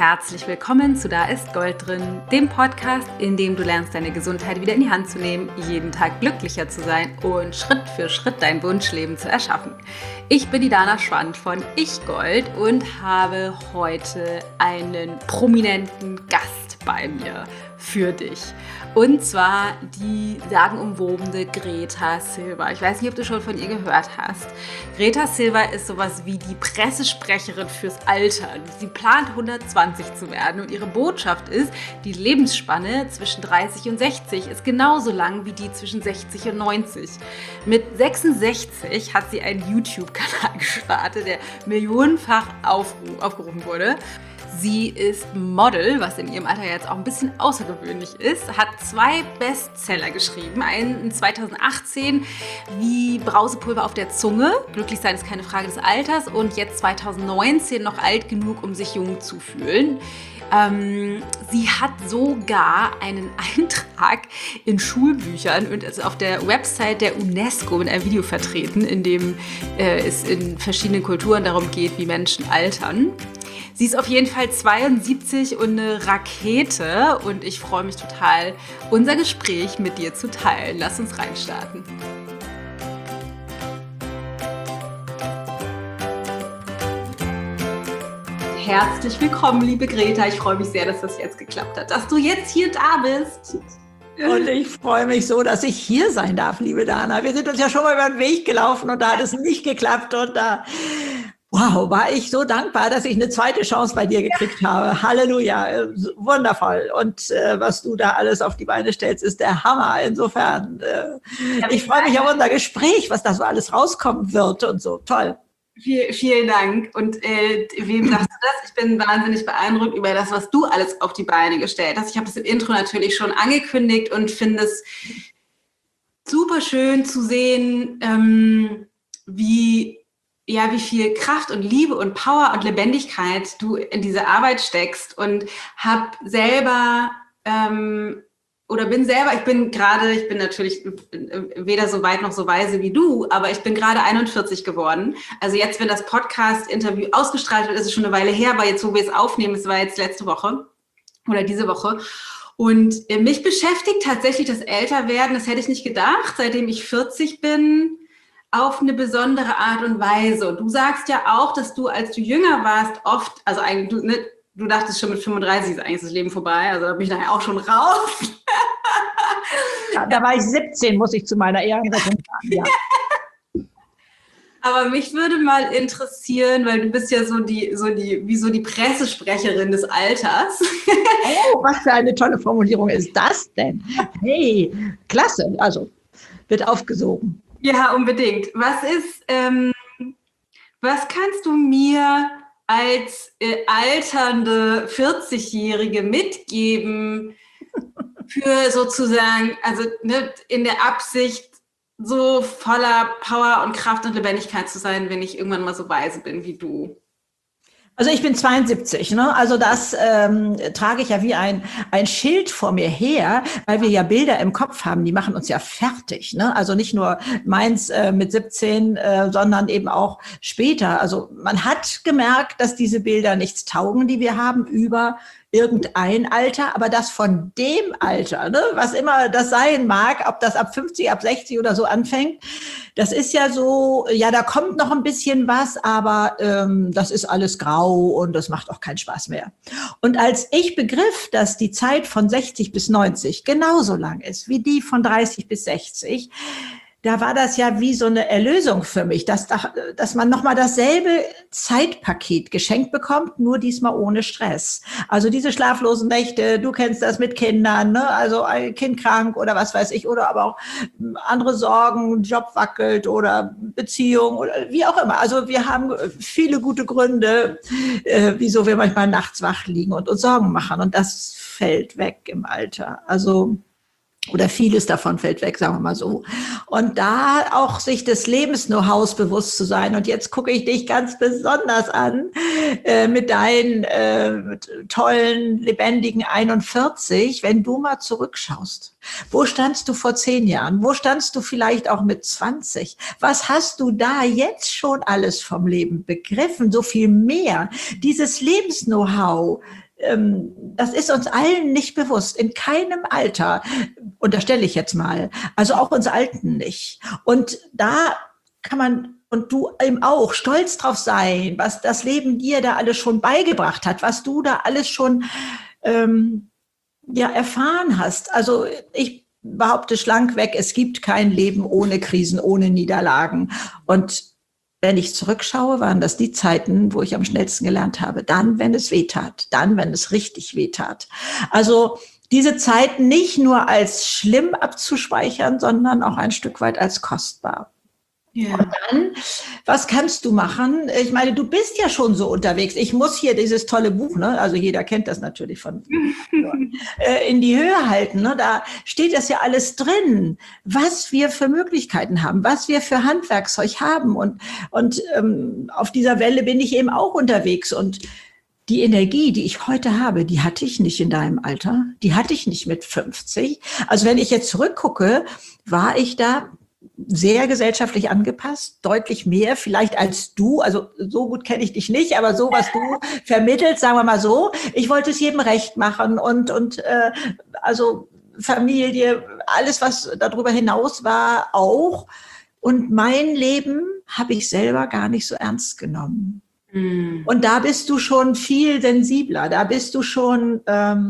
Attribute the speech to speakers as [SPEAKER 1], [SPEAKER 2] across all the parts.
[SPEAKER 1] Herzlich willkommen zu Da ist Gold drin, dem Podcast, in dem du lernst, deine Gesundheit wieder in die Hand zu nehmen, jeden Tag glücklicher zu sein und Schritt für Schritt dein Wunschleben zu erschaffen. Ich bin die Dana Schwand von Ich Gold und habe heute einen prominenten Gast bei mir für dich. Und zwar die sagenumwobene Greta Silva. Ich weiß nicht, ob du schon von ihr gehört hast. Greta Silva ist sowas wie die Pressesprecherin fürs Altern. Sie plant 120 zu werden und ihre Botschaft ist, die Lebensspanne zwischen 30 und 60 ist genauso lang wie die zwischen 60 und 90. Mit 66 hat sie einen YouTube-Kanal gestartet, der millionenfach aufgerufen wurde. Sie ist Model, was in ihrem Alter jetzt auch ein bisschen außergewöhnlich ist, hat 2 Bestseller geschrieben. Einen 2018, wie Brausepulver auf der Zunge, glücklich sein ist keine Frage des Alters, und jetzt 2019 noch alt genug, um sich jung zu fühlen. Sie hat sogar einen Eintrag in Schulbüchern und also auf der Website der UNESCO mit einem Video vertreten, in dem es in verschiedenen Kulturen darum geht, wie Menschen altern. Sie ist auf jeden Fall 72 und eine Rakete und ich freue mich total, unser Gespräch mit dir zu teilen. Lass uns reinstarten. Herzlich willkommen, liebe Greta. Ich freue mich sehr, dass das jetzt geklappt hat, dass du jetzt hier da bist.
[SPEAKER 2] Und ich freue mich so, dass ich hier sein darf, liebe Dana. Wir sind uns ja schon mal über den Weg gelaufen und da hat es nicht geklappt und da... Wow, war ich so dankbar, dass ich eine zweite Chance bei dir gekriegt habe. Halleluja, wundervoll. Und was du da alles auf die Beine stellst, ist der Hammer. Insofern, ich freue mich auf unser Gespräch, was da so alles rauskommen wird und so. Toll.
[SPEAKER 1] Vielen Dank. Und wem sagst du das? Ich bin wahnsinnig beeindruckt über das, was du alles auf die Beine gestellt hast. Ich habe das im Intro natürlich schon angekündigt und finde es super schön zu sehen, wie viel Kraft und Liebe und Power und Lebendigkeit du in diese Arbeit steckst und ich bin natürlich weder so weit noch so weise wie du, aber ich bin gerade 41 geworden. Also jetzt, wenn das Podcast-Interview ausgestrahlt wird, ist es schon eine Weile her, aber jetzt, wo wir es aufnehmen, es war jetzt letzte Woche oder diese Woche. Und mich beschäftigt tatsächlich das Älterwerden, das hätte ich nicht gedacht, seitdem ich 40 bin, auf eine besondere Art und Weise. Und du sagst ja auch, dass du, als du jünger warst, oft, also eigentlich, du dachtest schon mit 35 ist eigentlich das Leben vorbei, also da bin ich nachher auch schon raus.
[SPEAKER 2] Ja, da war ich 17, muss ich zu meiner Ehrenrettung sagen, ja.
[SPEAKER 1] Aber mich würde mal interessieren, weil du bist ja so die Pressesprecherin des Alters.
[SPEAKER 2] Oh, was für eine tolle Formulierung ist das denn? Hey, klasse, also wird aufgesogen.
[SPEAKER 1] Ja, unbedingt. Was kannst du mir als alternde 40-Jährige mitgeben für sozusagen, also in der Absicht, so voller Power und Kraft und Lebendigkeit zu sein, wenn ich irgendwann mal so weise bin wie du?
[SPEAKER 2] Also ich bin 72, ne? Also das trage ich ja wie ein Schild vor mir her, weil wir ja Bilder im Kopf haben, die machen uns ja fertig, ne? Also nicht nur meins mit 17, sondern eben auch später. Also man hat gemerkt, dass diese Bilder nichts taugen, die wir haben über irgendein Alter, aber das von dem Alter, ne, was immer das sein mag, ob das ab 50, ab 60 oder so anfängt, das ist ja so, ja, da kommt noch ein bisschen was, aber das ist alles grau und das macht auch keinen Spaß mehr. Und als ich begriff, dass die Zeit von 60 bis 90 genauso lang ist wie die von 30 bis 60, da war das ja wie so eine Erlösung für mich, dass man nochmal dasselbe Zeitpaket geschenkt bekommt, nur diesmal ohne Stress. Also diese schlaflosen Nächte, du kennst das mit Kindern, ne? Also ein Kind krank oder was weiß ich, oder aber auch andere Sorgen, Job wackelt oder Beziehung oder wie auch immer. Also wir haben viele gute Gründe, wieso wir manchmal nachts wach liegen und uns Sorgen machen. Und das fällt weg im Alter. Also oder vieles davon fällt weg, sagen wir mal so. Und da auch sich des Lebens-Know-hows bewusst zu sein. Und jetzt gucke ich dich ganz besonders an mit deinen tollen, lebendigen 41. Wenn du mal zurückschaust, wo standst du vor 10 Jahren? Wo standst du vielleicht auch mit 20? Was hast du da jetzt schon alles vom Leben begriffen? So viel mehr. Dieses Lebens-Know-how, das ist uns allen nicht bewusst, in keinem Alter, unterstelle ich jetzt mal, also auch uns Alten nicht. Und da kann man, und du eben auch, stolz drauf sein, was das Leben dir da alles schon beigebracht hat, was du da alles schon erfahren hast. Also ich behaupte schlankweg, es gibt kein Leben ohne Krisen, ohne Niederlagen. Und wenn ich zurückschaue, waren das die Zeiten, wo ich am schnellsten gelernt habe. Dann, wenn es wehtat. Dann, wenn es richtig wehtat. Also diese Zeiten nicht nur als schlimm abzuspeichern, sondern auch ein Stück weit als kostbar. Ja. Und dann, was kannst du machen? Ich meine, du bist ja schon so unterwegs. Ich muss hier dieses tolle Buch, ne? Also jeder kennt das natürlich von in die Höhe halten. Ne? Da steht das ja alles drin, was wir für Möglichkeiten haben, was wir für Handwerkszeug haben. Und auf dieser Welle bin ich eben auch unterwegs. Und die Energie, die ich heute habe, die hatte ich nicht in deinem Alter. Die hatte ich nicht mit 50. Also wenn ich jetzt zurückgucke, war ich da sehr gesellschaftlich angepasst, deutlich mehr vielleicht als du. Also so gut kenne ich dich nicht, aber so, was du vermittelst, sagen wir mal so. Ich wollte es jedem recht machen und also Familie, alles, was darüber hinaus war, auch. Und mein Leben habe ich selber gar nicht so ernst genommen. Und da bist du schon viel sensibler. Da bist du schon,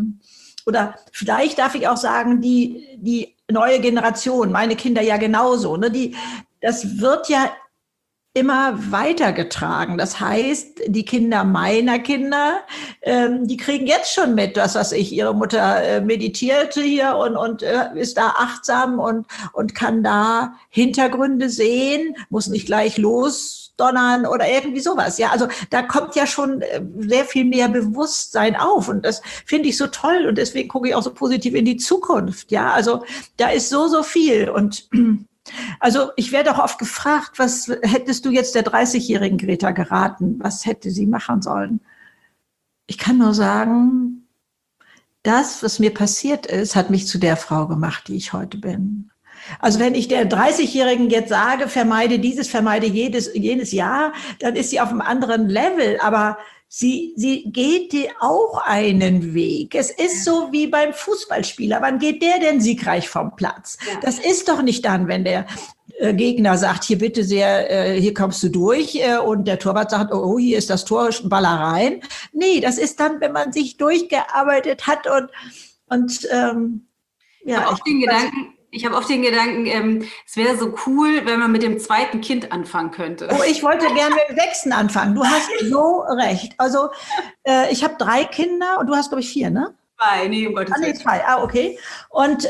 [SPEAKER 2] oder vielleicht darf ich auch sagen, die neue Generation, meine Kinder ja genauso, ne? Das wird ja immer weitergetragen. Das heißt, die Kinder meiner Kinder, die kriegen jetzt schon mit, das, was ich, ihre Mutter meditierte hier und ist da achtsam und kann da Hintergründe sehen, muss nicht gleich losdonnern oder irgendwie sowas. Ja, also da kommt ja schon sehr viel mehr Bewusstsein auf und das finde ich so toll und deswegen gucke ich auch so positiv in die Zukunft. Ja, also da ist so viel und also ich werde auch oft gefragt, was hättest du jetzt der 30-jährigen Greta geraten? Was hätte sie machen sollen? Ich kann nur sagen, das, was mir passiert ist, hat mich zu der Frau gemacht, die ich heute bin. Also wenn ich der 30-Jährigen jetzt sage, vermeide dieses, vermeide jenes Jahr, dann ist sie auf einem anderen Level, aber sie geht dir auch einen Weg. Es ist so wie beim Fußballspieler. Wann geht der denn siegreich vom Platz? Ja. Das ist doch nicht dann, wenn der Gegner sagt, hier bitte sehr, hier kommst du durch und der Torwart sagt, oh, hier ist das Tor, Baller rein. Nee, das ist dann, wenn man sich durchgearbeitet hat und ja.
[SPEAKER 1] Ich habe oft den Gedanken, es wäre so cool, wenn man mit dem zweiten Kind anfangen könnte.
[SPEAKER 2] Oh, ich wollte gerne mit dem 6. anfangen. Du hast so recht. Also ich habe 3 Kinder und du hast, glaube ich, 4, ne?
[SPEAKER 1] 2, nee, um Gottes Willen.
[SPEAKER 2] 2, okay. Und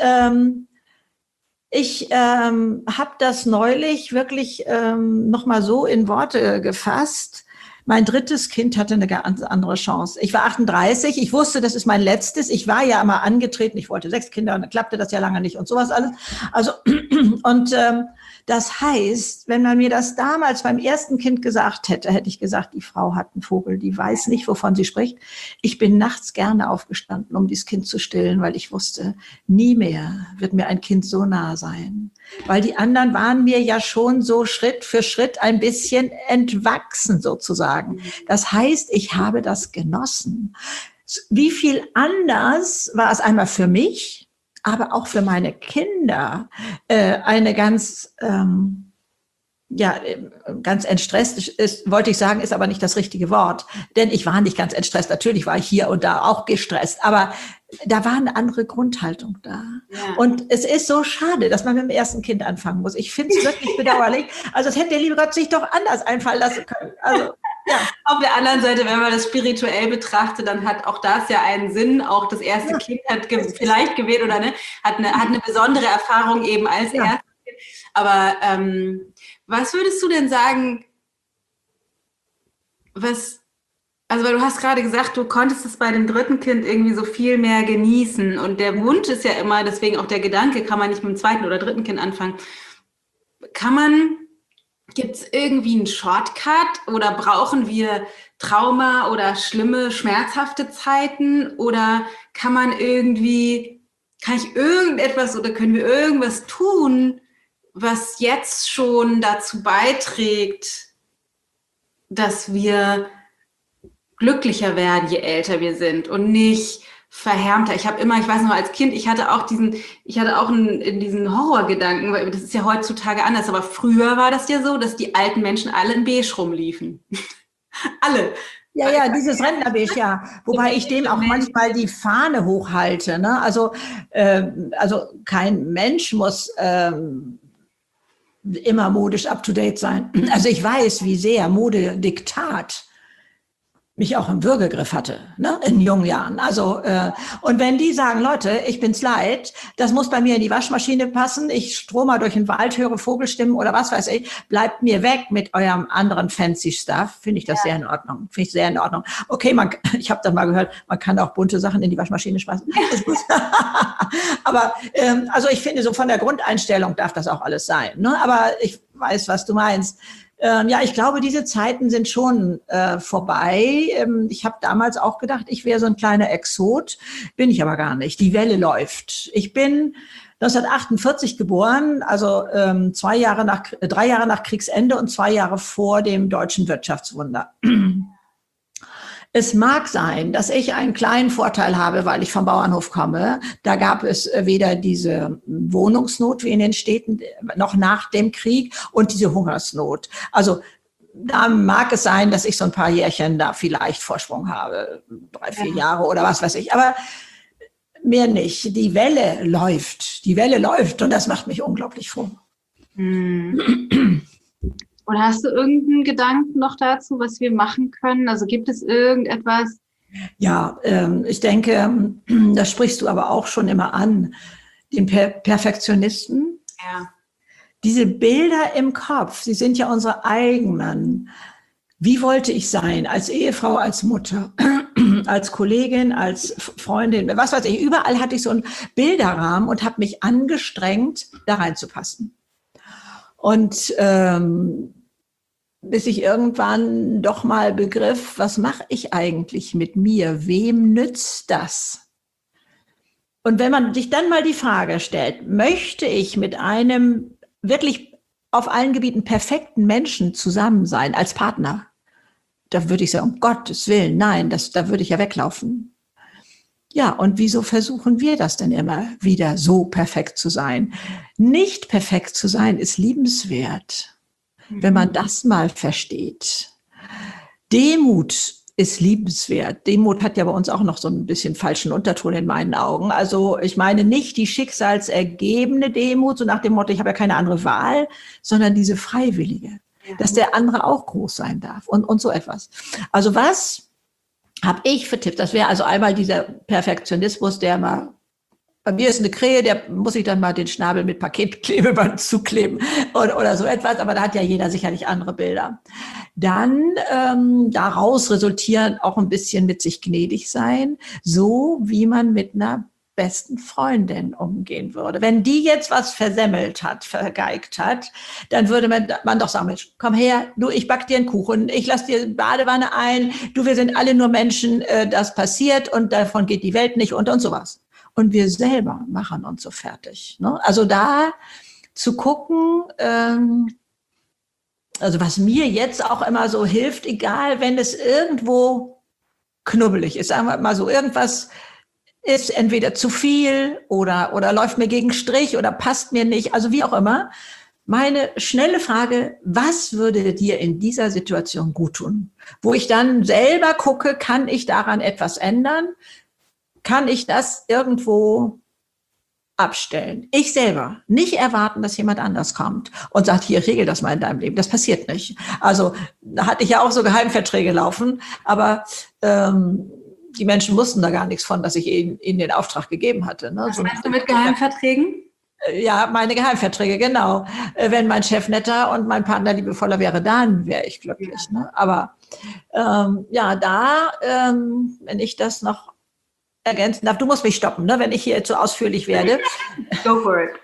[SPEAKER 2] ich habe das neulich wirklich nochmal so in Worte gefasst. Mein 3. Kind hatte eine ganz andere Chance. Ich war 38, ich wusste, das ist mein letztes. Ich war ja immer angetreten, ich wollte 6 Kinder und dann klappte das ja lange nicht und sowas alles. Also, und das heißt, wenn man mir das damals beim ersten Kind gesagt hätte, hätte ich gesagt, die Frau hat einen Vogel, die weiß nicht, wovon sie spricht. Ich bin nachts gerne aufgestanden, um dieses Kind zu stillen, weil ich wusste, nie mehr wird mir ein Kind so nah sein. Weil die anderen waren mir ja schon so Schritt für Schritt ein bisschen entwachsen sozusagen. Das heißt, ich habe das genossen. Wie viel anders war es einmal für mich, aber auch für meine Kinder eine ganz, ganz entstresst ist, wollte ich sagen, ist aber nicht das richtige Wort. Denn ich war nicht ganz entstresst. Natürlich war ich hier und da auch gestresst, aber da war eine andere Grundhaltung da. Ja. Und es ist so schade, dass man mit dem ersten Kind anfangen muss. Ich finde es wirklich bedauerlich. Also es hätte der liebe Gott sich doch anders einfallen lassen können. Also, ja.
[SPEAKER 1] Auf der anderen Seite, wenn man das spirituell betrachtet, dann hat auch das ja einen Sinn. Auch das erste Kind hat vielleicht gewählt oder ne, hat eine besondere Erfahrung eben als erstes Kind. Aber was würdest du denn sagen, also weil du hast gerade gesagt, du konntest es bei dem 3. Kind irgendwie so viel mehr genießen und der Wunsch ist ja immer, deswegen auch der Gedanke, kann man nicht mit dem 2. oder 3. Kind anfangen. Gibt es irgendwie einen Shortcut oder brauchen wir Trauma oder schlimme, schmerzhafte Zeiten oder kann ich irgendetwas oder können wir irgendwas tun, was jetzt schon dazu beiträgt, dass wir glücklicher werden, je älter wir sind und nicht verhärmter. Ich weiß noch als Kind, ich hatte auch diesen Horrorgedanken, weil das ist ja heutzutage anders, aber früher war das ja so, dass die alten Menschen alle in Beige rumliefen. Alle.
[SPEAKER 2] Ja, dieses Rentnerbeige, ja. Wobei ich dem auch manchmal die Fahne hochhalte. Ne? Also kein Mensch muss immer modisch up-to-date sein. Also ich weiß, wie sehr Modediktat mich auch im Würgegriff hatte, ne, in jungen Jahren. Also und wenn die sagen, Leute, ich bin's leid, das muss bei mir in die Waschmaschine passen, ich strome durch den Wald, höre Vogelstimmen oder was weiß ich, bleibt mir weg mit eurem anderen fancy Stuff, finde ich das sehr in Ordnung. Finde ich sehr in Ordnung. Okay, ich habe dann mal gehört, man kann auch bunte Sachen in die Waschmaschine schmeißen. Aber also ich finde, so von der Grundeinstellung darf das auch alles sein. Ne? Aber ich weiß, was du meinst. Ja, ich glaube, diese Zeiten sind schon vorbei. Ich habe damals auch gedacht, ich wäre so ein kleiner Exot. Bin ich aber gar nicht. Die Welle läuft. Ich bin 1948 geboren, also 3 Jahre nach Kriegsende und 2 Jahre vor dem deutschen Wirtschaftswunder. Es mag sein, dass ich einen kleinen Vorteil habe, weil ich vom Bauernhof komme. Da gab es weder diese Wohnungsnot wie in den Städten noch nach dem Krieg und diese Hungersnot. Also da mag es sein, dass ich so ein paar Jährchen da vielleicht Vorsprung habe, 3, 4 Jahre oder was weiß ich. Aber mehr nicht. Die Welle läuft und das macht mich unglaublich froh.
[SPEAKER 1] Oder hast du irgendeinen Gedanken noch dazu, was wir machen können? Also gibt es irgendetwas?
[SPEAKER 2] Ja, ich denke, das sprichst du aber auch schon immer an, den Perfektionisten.
[SPEAKER 1] Ja.
[SPEAKER 2] Diese Bilder im Kopf, sie sind ja unsere eigenen. Wie wollte ich sein? Als Ehefrau, als Mutter, als Kollegin, als Freundin, was weiß ich. Überall hatte ich so einen Bilderrahmen und habe mich angestrengt, da reinzupassen. Und bis ich irgendwann doch mal begriff, was mache ich eigentlich mit mir? Wem nützt das? Und wenn man sich dann mal die Frage stellt, möchte ich mit einem wirklich auf allen Gebieten perfekten Menschen zusammen sein als Partner? Da würde ich sagen, um Gottes Willen, nein, da würde ich ja weglaufen. Ja, und wieso versuchen wir das denn immer wieder so perfekt zu sein? Nicht perfekt zu sein ist liebenswert, wenn man das mal versteht. Demut ist liebenswert. Demut hat ja bei uns auch noch so ein bisschen falschen Unterton in meinen Augen. Also ich meine nicht die schicksalsergebene Demut, so nach dem Motto, ich habe ja keine andere Wahl, sondern diese freiwillige, dass der andere auch groß sein darf und so etwas. Also was habe ich für Tipps? Das wäre also einmal dieser Perfektionismus, der mal, bei mir ist eine Krähe, der muss ich dann mal den Schnabel mit Paketklebeband zukleben oder so etwas, aber da hat ja jeder sicherlich andere Bilder. Dann daraus resultieren auch ein bisschen mit sich gnädig sein, so wie man mit einer besten Freundin umgehen würde. Wenn die jetzt was versemmelt hat, vergeigt hat, dann würde man doch sagen, Mensch, komm her, du, ich back dir einen Kuchen, ich lass dir Badewanne ein, du, wir sind alle nur Menschen, das passiert und davon geht die Welt nicht und sowas. Und wir selber machen uns so fertig. Ne? Also da zu gucken, also was mir jetzt auch immer so hilft, egal, wenn es irgendwo knubbelig ist, sagen wir mal so, irgendwas ist entweder zu viel oder läuft mir gegen Strich oder passt mir nicht, also wie auch immer. Meine schnelle Frage, was würde dir in dieser Situation gut tun? Wo ich dann selber gucke, kann ich daran etwas ändern? Kann ich das irgendwo abstellen? Ich selber. Nicht erwarten, dass jemand anders kommt und sagt, hier, regel das mal in deinem Leben. Das passiert nicht. Also da hatte ich ja auch so Geheimverträge laufen, aber die Menschen wussten da gar nichts von, dass ich ihnen den Auftrag gegeben hatte. Ne?
[SPEAKER 1] Was meinst du mit Geheimverträgen?
[SPEAKER 2] Ja, meine Geheimverträge, genau. Wenn mein Chef netter und mein Partner liebevoller wäre, dann wäre ich glücklich. Ja. Ne? Aber wenn ich das noch ergänzen darf, du musst mich stoppen, ne, wenn ich hier zu ausführlich werde.
[SPEAKER 1] Go for it.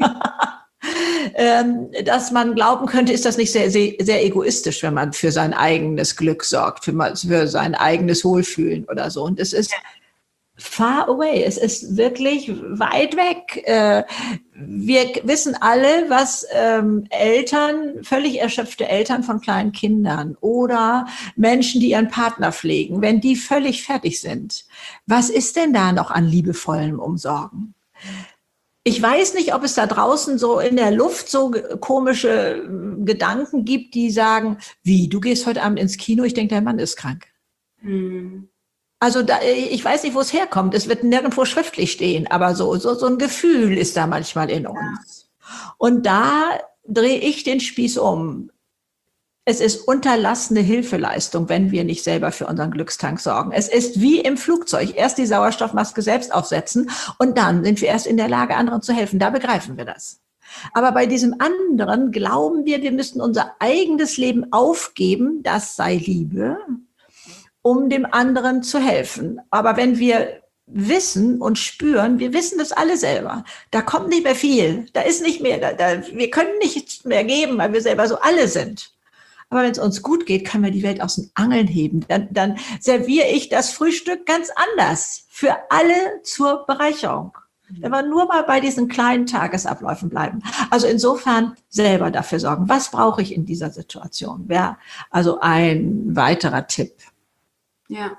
[SPEAKER 2] Dass man glauben könnte, ist das nicht sehr, sehr, sehr egoistisch, wenn man für sein eigenes Glück sorgt, für sein eigenes Wohlfühlen oder so. Und es ist far away. Es ist wirklich weit weg. Wir wissen alle, was völlig erschöpfte Eltern von kleinen Kindern oder Menschen, die ihren Partner pflegen, wenn die völlig fertig sind, was ist denn da noch an liebevollem Umsorgen? Ich weiß nicht, ob es da draußen so in der Luft so komische Gedanken gibt, die sagen, wie, du gehst heute Abend ins Kino, ich denke, dein Mann ist krank. Also ich weiß nicht, wo es herkommt. Es wird nirgendwo schriftlich stehen, aber so ein Gefühl ist da manchmal in uns. Und da drehe ich den Spieß um. Es ist unterlassene Hilfeleistung, wenn wir nicht selber für unseren Glückstank sorgen. Es ist wie im Flugzeug. Erst die Sauerstoffmaske selbst aufsetzen und dann sind wir erst in der Lage, anderen zu helfen. Da begreifen wir das. Aber bei diesem anderen glauben wir müssten unser eigenes Leben aufgeben, das sei Liebe, um dem anderen zu helfen. Aber wenn wir wissen und spüren, wir wissen das alle selber, da kommt nicht mehr viel, da ist nicht mehr, wir können nichts mehr geben, weil wir selber so alle sind. Aber wenn es uns gut geht, können wir die Welt aus den Angeln heben. Dann serviere ich das Frühstück ganz anders für alle zur Bereicherung. Wenn wir nur mal bei diesen kleinen Tagesabläufen bleiben. Also insofern selber dafür sorgen. Was brauche ich in dieser Situation? Wäre also ein weiterer Tipp.
[SPEAKER 1] Ja.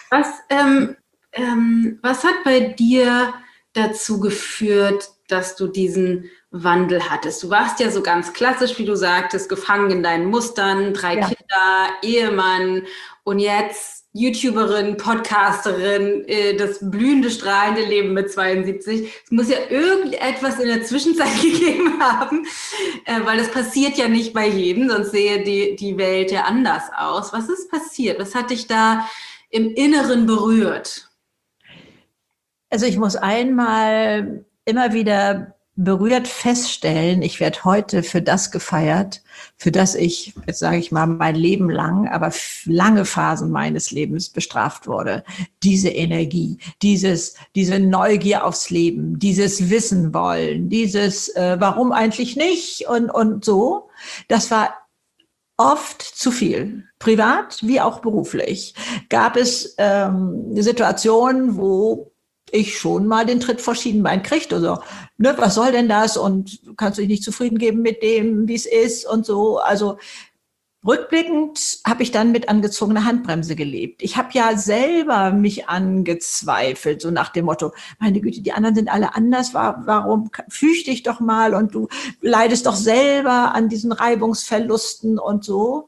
[SPEAKER 1] Was hat bei dir dazu geführt, dass du diesen Wandel hattest? Du warst ja so ganz klassisch, wie du sagtest, gefangen in deinen Mustern, 3 Kinder, Ehemann und jetzt YouTuberin, Podcasterin, das blühende, strahlende Leben mit 72. Es muss ja irgendetwas in der Zwischenzeit gegeben haben, weil das passiert ja nicht bei jedem, sonst sähe die Welt ja anders aus. Was ist passiert? Was hat dich da im Inneren berührt?
[SPEAKER 2] Also ich muss einmal immer wieder berührt feststellen, ich werde heute für das gefeiert, für das ich, jetzt sage ich mal, mein Leben lang, aber lange Phasen meines Lebens bestraft wurde. Diese Energie, diese Neugier aufs Leben, dieses Wissen wollen, dieses warum eigentlich nicht und so, das war oft zu viel. Privat wie auch beruflich gab es Situationen, wo ich schon mal den Tritt vor Schienbein kriegte. Also, ne, was soll denn das? Und kannst du dich nicht zufrieden geben mit dem, wie es ist und so. Also rückblickend habe ich dann mit angezogener Handbremse gelebt. Ich habe ja selber mich angezweifelt, so nach dem Motto, meine Güte, die anderen sind alle anders, warum füg dich doch mal und du leidest doch selber an diesen Reibungsverlusten und so.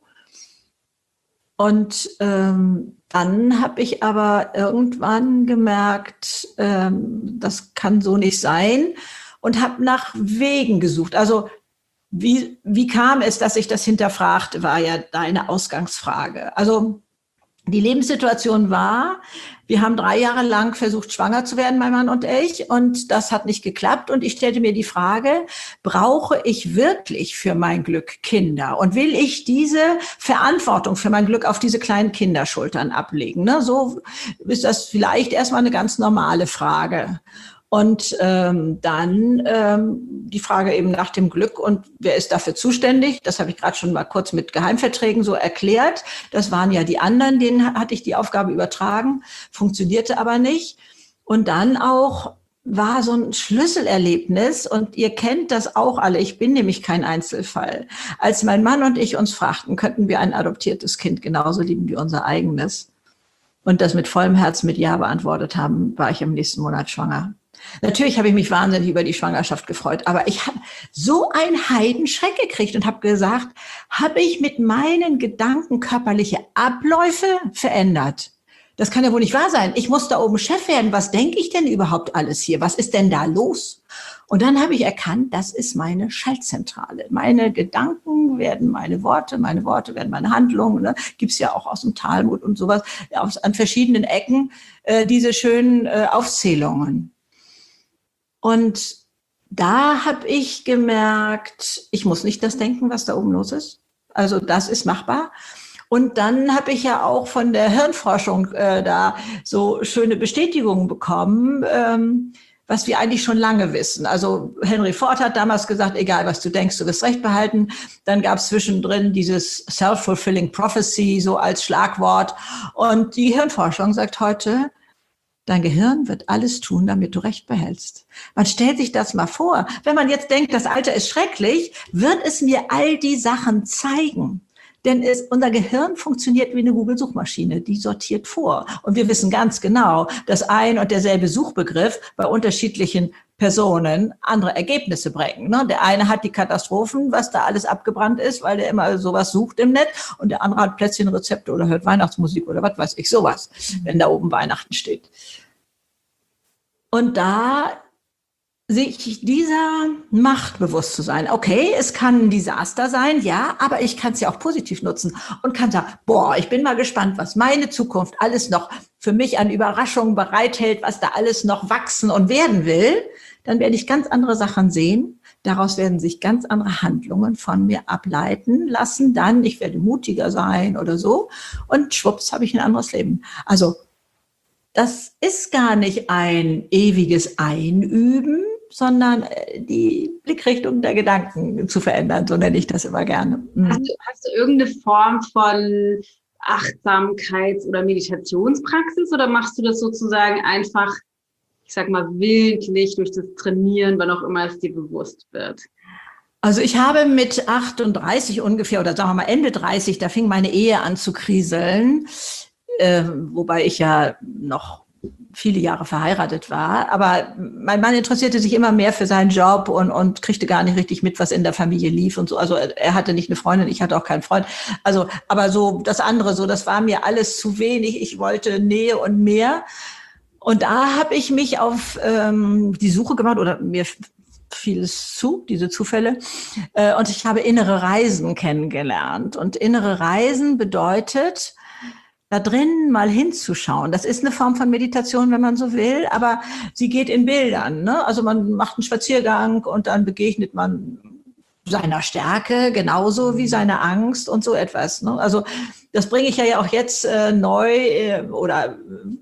[SPEAKER 2] Und dann habe ich aber irgendwann gemerkt, das kann so nicht sein und habe nach Wegen gesucht. Also wie kam es, dass ich das hinterfragte, war ja deine Ausgangsfrage. Also die Lebenssituation war, wir haben 3 Jahre lang versucht, schwanger zu werden, mein Mann und ich, und das hat nicht geklappt. Und ich stellte mir die Frage, brauche ich wirklich für mein Glück Kinder? Und will ich diese Verantwortung für mein Glück auf diese kleinen Kinderschultern ablegen? Ne? So ist das vielleicht erstmal eine ganz normale Frage. Und dann die Frage eben nach dem Glück und wer ist dafür zuständig? Das habe ich gerade schon mal kurz mit Geheimverträgen so erklärt. Das waren ja die anderen, denen hatte ich die Aufgabe übertragen, funktionierte aber nicht. Und dann auch war so ein Schlüsselerlebnis und ihr kennt das auch alle, ich bin nämlich kein Einzelfall. Als mein Mann und ich uns fragten, könnten wir ein adoptiertes Kind genauso lieben wie unser eigenes und das mit vollem Herz mit Ja beantwortet haben, war ich im nächsten Monat schwanger. Natürlich habe ich mich wahnsinnig über die Schwangerschaft gefreut, aber ich habe so einen Heidenschreck gekriegt und habe gesagt, habe ich mit meinen Gedanken körperliche Abläufe verändert? Das kann ja wohl nicht wahr sein. Ich muss da oben Chef werden. Was denke ich denn überhaupt alles hier? Was ist denn da los? Und dann habe ich erkannt, das ist meine Schaltzentrale. Meine Gedanken werden meine Worte werden meine Handlungen. Ne? Gibt's ja auch aus dem Talmud und sowas, an verschiedenen Ecken diese schönen Aufzählungen. Und da habe ich gemerkt, ich muss nicht das denken, was da oben los ist. Also das ist machbar. Und dann habe ich ja auch von der Hirnforschung da so schöne Bestätigungen bekommen, was wir eigentlich schon lange wissen. Also Henry Ford hat damals gesagt, egal was du denkst, du wirst Recht behalten. Dann gab es zwischendrin dieses Self-Fulfilling Prophecy so als Schlagwort. Und die Hirnforschung sagt heute, Dein Gehirn wird alles tun, damit du Recht behältst. Man stellt sich das mal vor. Wenn man jetzt denkt, das Alter ist schrecklich, wird es mir all die Sachen zeigen. Denn unser Gehirn funktioniert wie eine Google-Suchmaschine, die sortiert vor. Und wir wissen ganz genau, dass ein und derselbe Suchbegriff bei unterschiedlichen Personen andere Ergebnisse bringen. Der eine hat die Katastrophen, was da alles abgebrannt ist, weil der immer sowas sucht im Netz, und der andere hat Plätzchenrezepte oder hört Weihnachtsmusik oder was weiß ich, sowas, wenn da oben Weihnachten steht. Und da sich dieser Macht bewusst zu sein. Okay, es kann ein Desaster sein, ja, aber ich kann es ja auch positiv nutzen und kann sagen, boah, ich bin mal gespannt, was meine Zukunft alles noch für mich an Überraschungen bereithält, was da alles noch wachsen und werden will. Dann werde ich ganz andere Sachen sehen. Daraus werden sich ganz andere Handlungen von mir ableiten lassen. Dann, ich werde mutiger sein oder so. Und schwupps, habe ich ein anderes Leben. Also, das ist gar nicht ein ewiges Einüben, sondern die Blickrichtung der Gedanken zu verändern, so nenne ich das immer gerne.
[SPEAKER 1] Hast du irgendeine Form von Achtsamkeits- oder Meditationspraxis oder machst du das sozusagen einfach, ich sag mal, willentlich durch das Trainieren, wann auch immer es dir bewusst wird?
[SPEAKER 2] Also ich habe mit 38 ungefähr, oder sagen wir mal Ende 30, da fing meine Ehe an zu kriseln, wobei ich ja noch viele Jahre verheiratet war. Aber mein Mann interessierte sich immer mehr für seinen Job und kriegte gar nicht richtig mit, was in der Familie lief und so. Also er hatte nicht eine Freundin, ich hatte auch keinen Freund. Also, aber so das andere, so das war mir alles zu wenig. Ich wollte Nähe und mehr. Und da habe ich mich auf die Suche gemacht, oder mir fiel es zu, diese Zufälle. Und ich habe innere Reisen kennengelernt. Und innere Reisen bedeutet, da drin mal hinzuschauen. Das ist eine Form von Meditation, wenn man so will, aber sie geht in Bildern. Ne? Also man macht einen Spaziergang und dann begegnet man seiner Stärke genauso wie seiner Angst und so etwas. Ne? Also das bringe ich ja auch jetzt neu oder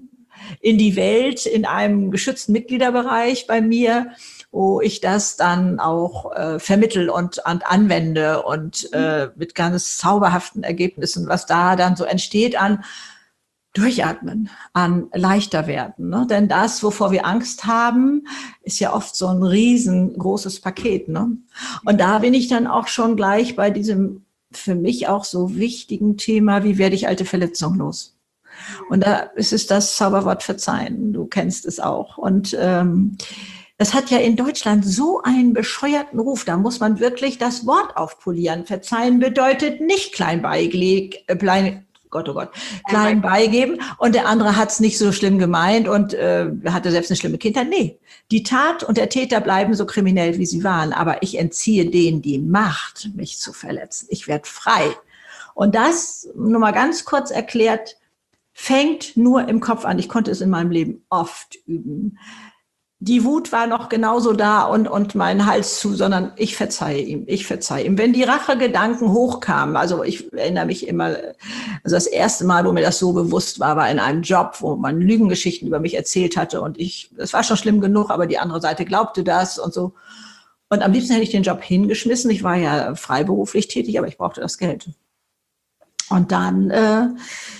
[SPEAKER 2] in die Welt in einem geschützten Mitgliederbereich bei mir, wo ich das dann auch vermittel und anwende und mit ganz zauberhaften Ergebnissen, was da dann so entsteht an Durchatmen, an leichter werden. Ne? Denn das, wovor wir Angst haben, ist ja oft so ein riesengroßes Paket. Ne? Und da bin ich dann auch schon gleich bei diesem für mich auch so wichtigen Thema, wie werde ich alte Verletzungen los? Und da ist es das Zauberwort Verzeihen. Du kennst es auch. Und das hat ja in Deutschland so einen bescheuerten Ruf. Da muss man wirklich das Wort aufpolieren. Verzeihen bedeutet nicht klein beigeben. Und der andere hat es nicht so schlimm gemeint und hatte selbst eine schlimme Kindheit. Nee, die Tat und der Täter bleiben so kriminell, wie sie waren. Aber ich entziehe denen die Macht, mich zu verletzen. Ich werde frei. Und das, nur mal ganz kurz erklärt, fängt nur im Kopf an. Ich konnte es in meinem Leben oft üben. Die Wut war noch genauso da und mein Hals zu, sondern ich verzeihe ihm. Wenn die Rachegedanken hochkamen, also ich erinnere mich immer, also das erste Mal, wo mir das so bewusst war, war in einem Job, wo man Lügengeschichten über mich erzählt hatte und es war schon schlimm genug, aber die andere Seite glaubte das und so. Und am liebsten hätte ich den Job hingeschmissen. Ich war ja freiberuflich tätig, aber ich brauchte das Geld. Und dann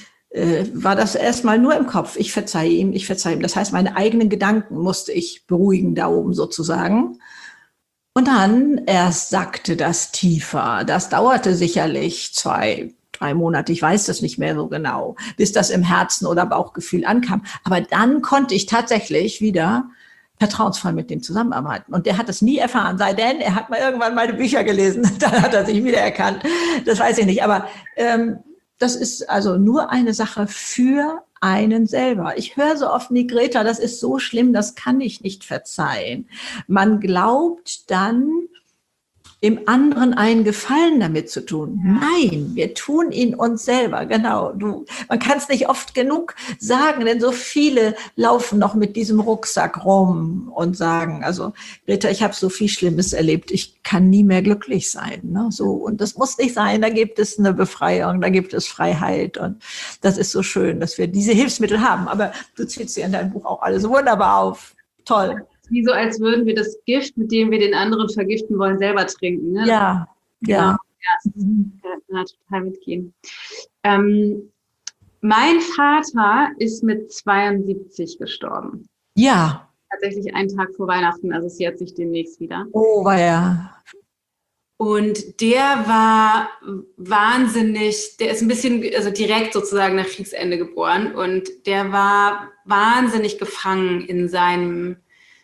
[SPEAKER 2] war das erstmal nur im Kopf. Ich verzeihe ihm. Das heißt, meine eigenen Gedanken musste ich beruhigen da oben sozusagen. Und dann erst sackte das tiefer. Das dauerte sicherlich 2, 3 Monate. Ich weiß das nicht mehr so genau, bis das im Herzen oder Bauchgefühl ankam. Aber dann konnte ich tatsächlich wieder vertrauensvoll mit dem zusammenarbeiten. Und der hat es nie erfahren, sei denn, er hat mal irgendwann meine Bücher gelesen. Dann hat er sich wiedererkannt. Das weiß ich nicht. Aber das ist also nur eine Sache für einen selber. Ich höre so oft, nee, Greta, das ist so schlimm, das kann ich nicht verzeihen. Man glaubt dann, dem anderen einen Gefallen damit zu tun. Nein, wir tun ihn uns selber. Genau. Man kann es nicht oft genug sagen, denn so viele laufen noch mit diesem Rucksack rum und sagen, also Greta, ich habe so viel Schlimmes erlebt, ich kann nie mehr glücklich sein. Ne? So, und das muss nicht sein, da gibt es eine Befreiung, da gibt es Freiheit und das ist so schön, dass wir diese Hilfsmittel haben. Aber du zählst sie in deinem Buch auch alle so wunderbar auf. Toll.
[SPEAKER 1] Wie so, als würden wir das Gift, mit dem wir den anderen vergiften wollen, selber trinken. Ne?
[SPEAKER 2] Ja, ja.
[SPEAKER 1] Ja, total mitgehen. Mein Vater ist mit 72 gestorben.
[SPEAKER 2] Ja.
[SPEAKER 1] Tatsächlich einen Tag vor Weihnachten, also es jährt sich demnächst wieder.
[SPEAKER 2] Oh, war ja.
[SPEAKER 1] Und der war wahnsinnig, der ist ein bisschen, also direkt sozusagen nach Kriegsende geboren und der war wahnsinnig gefangen in seinem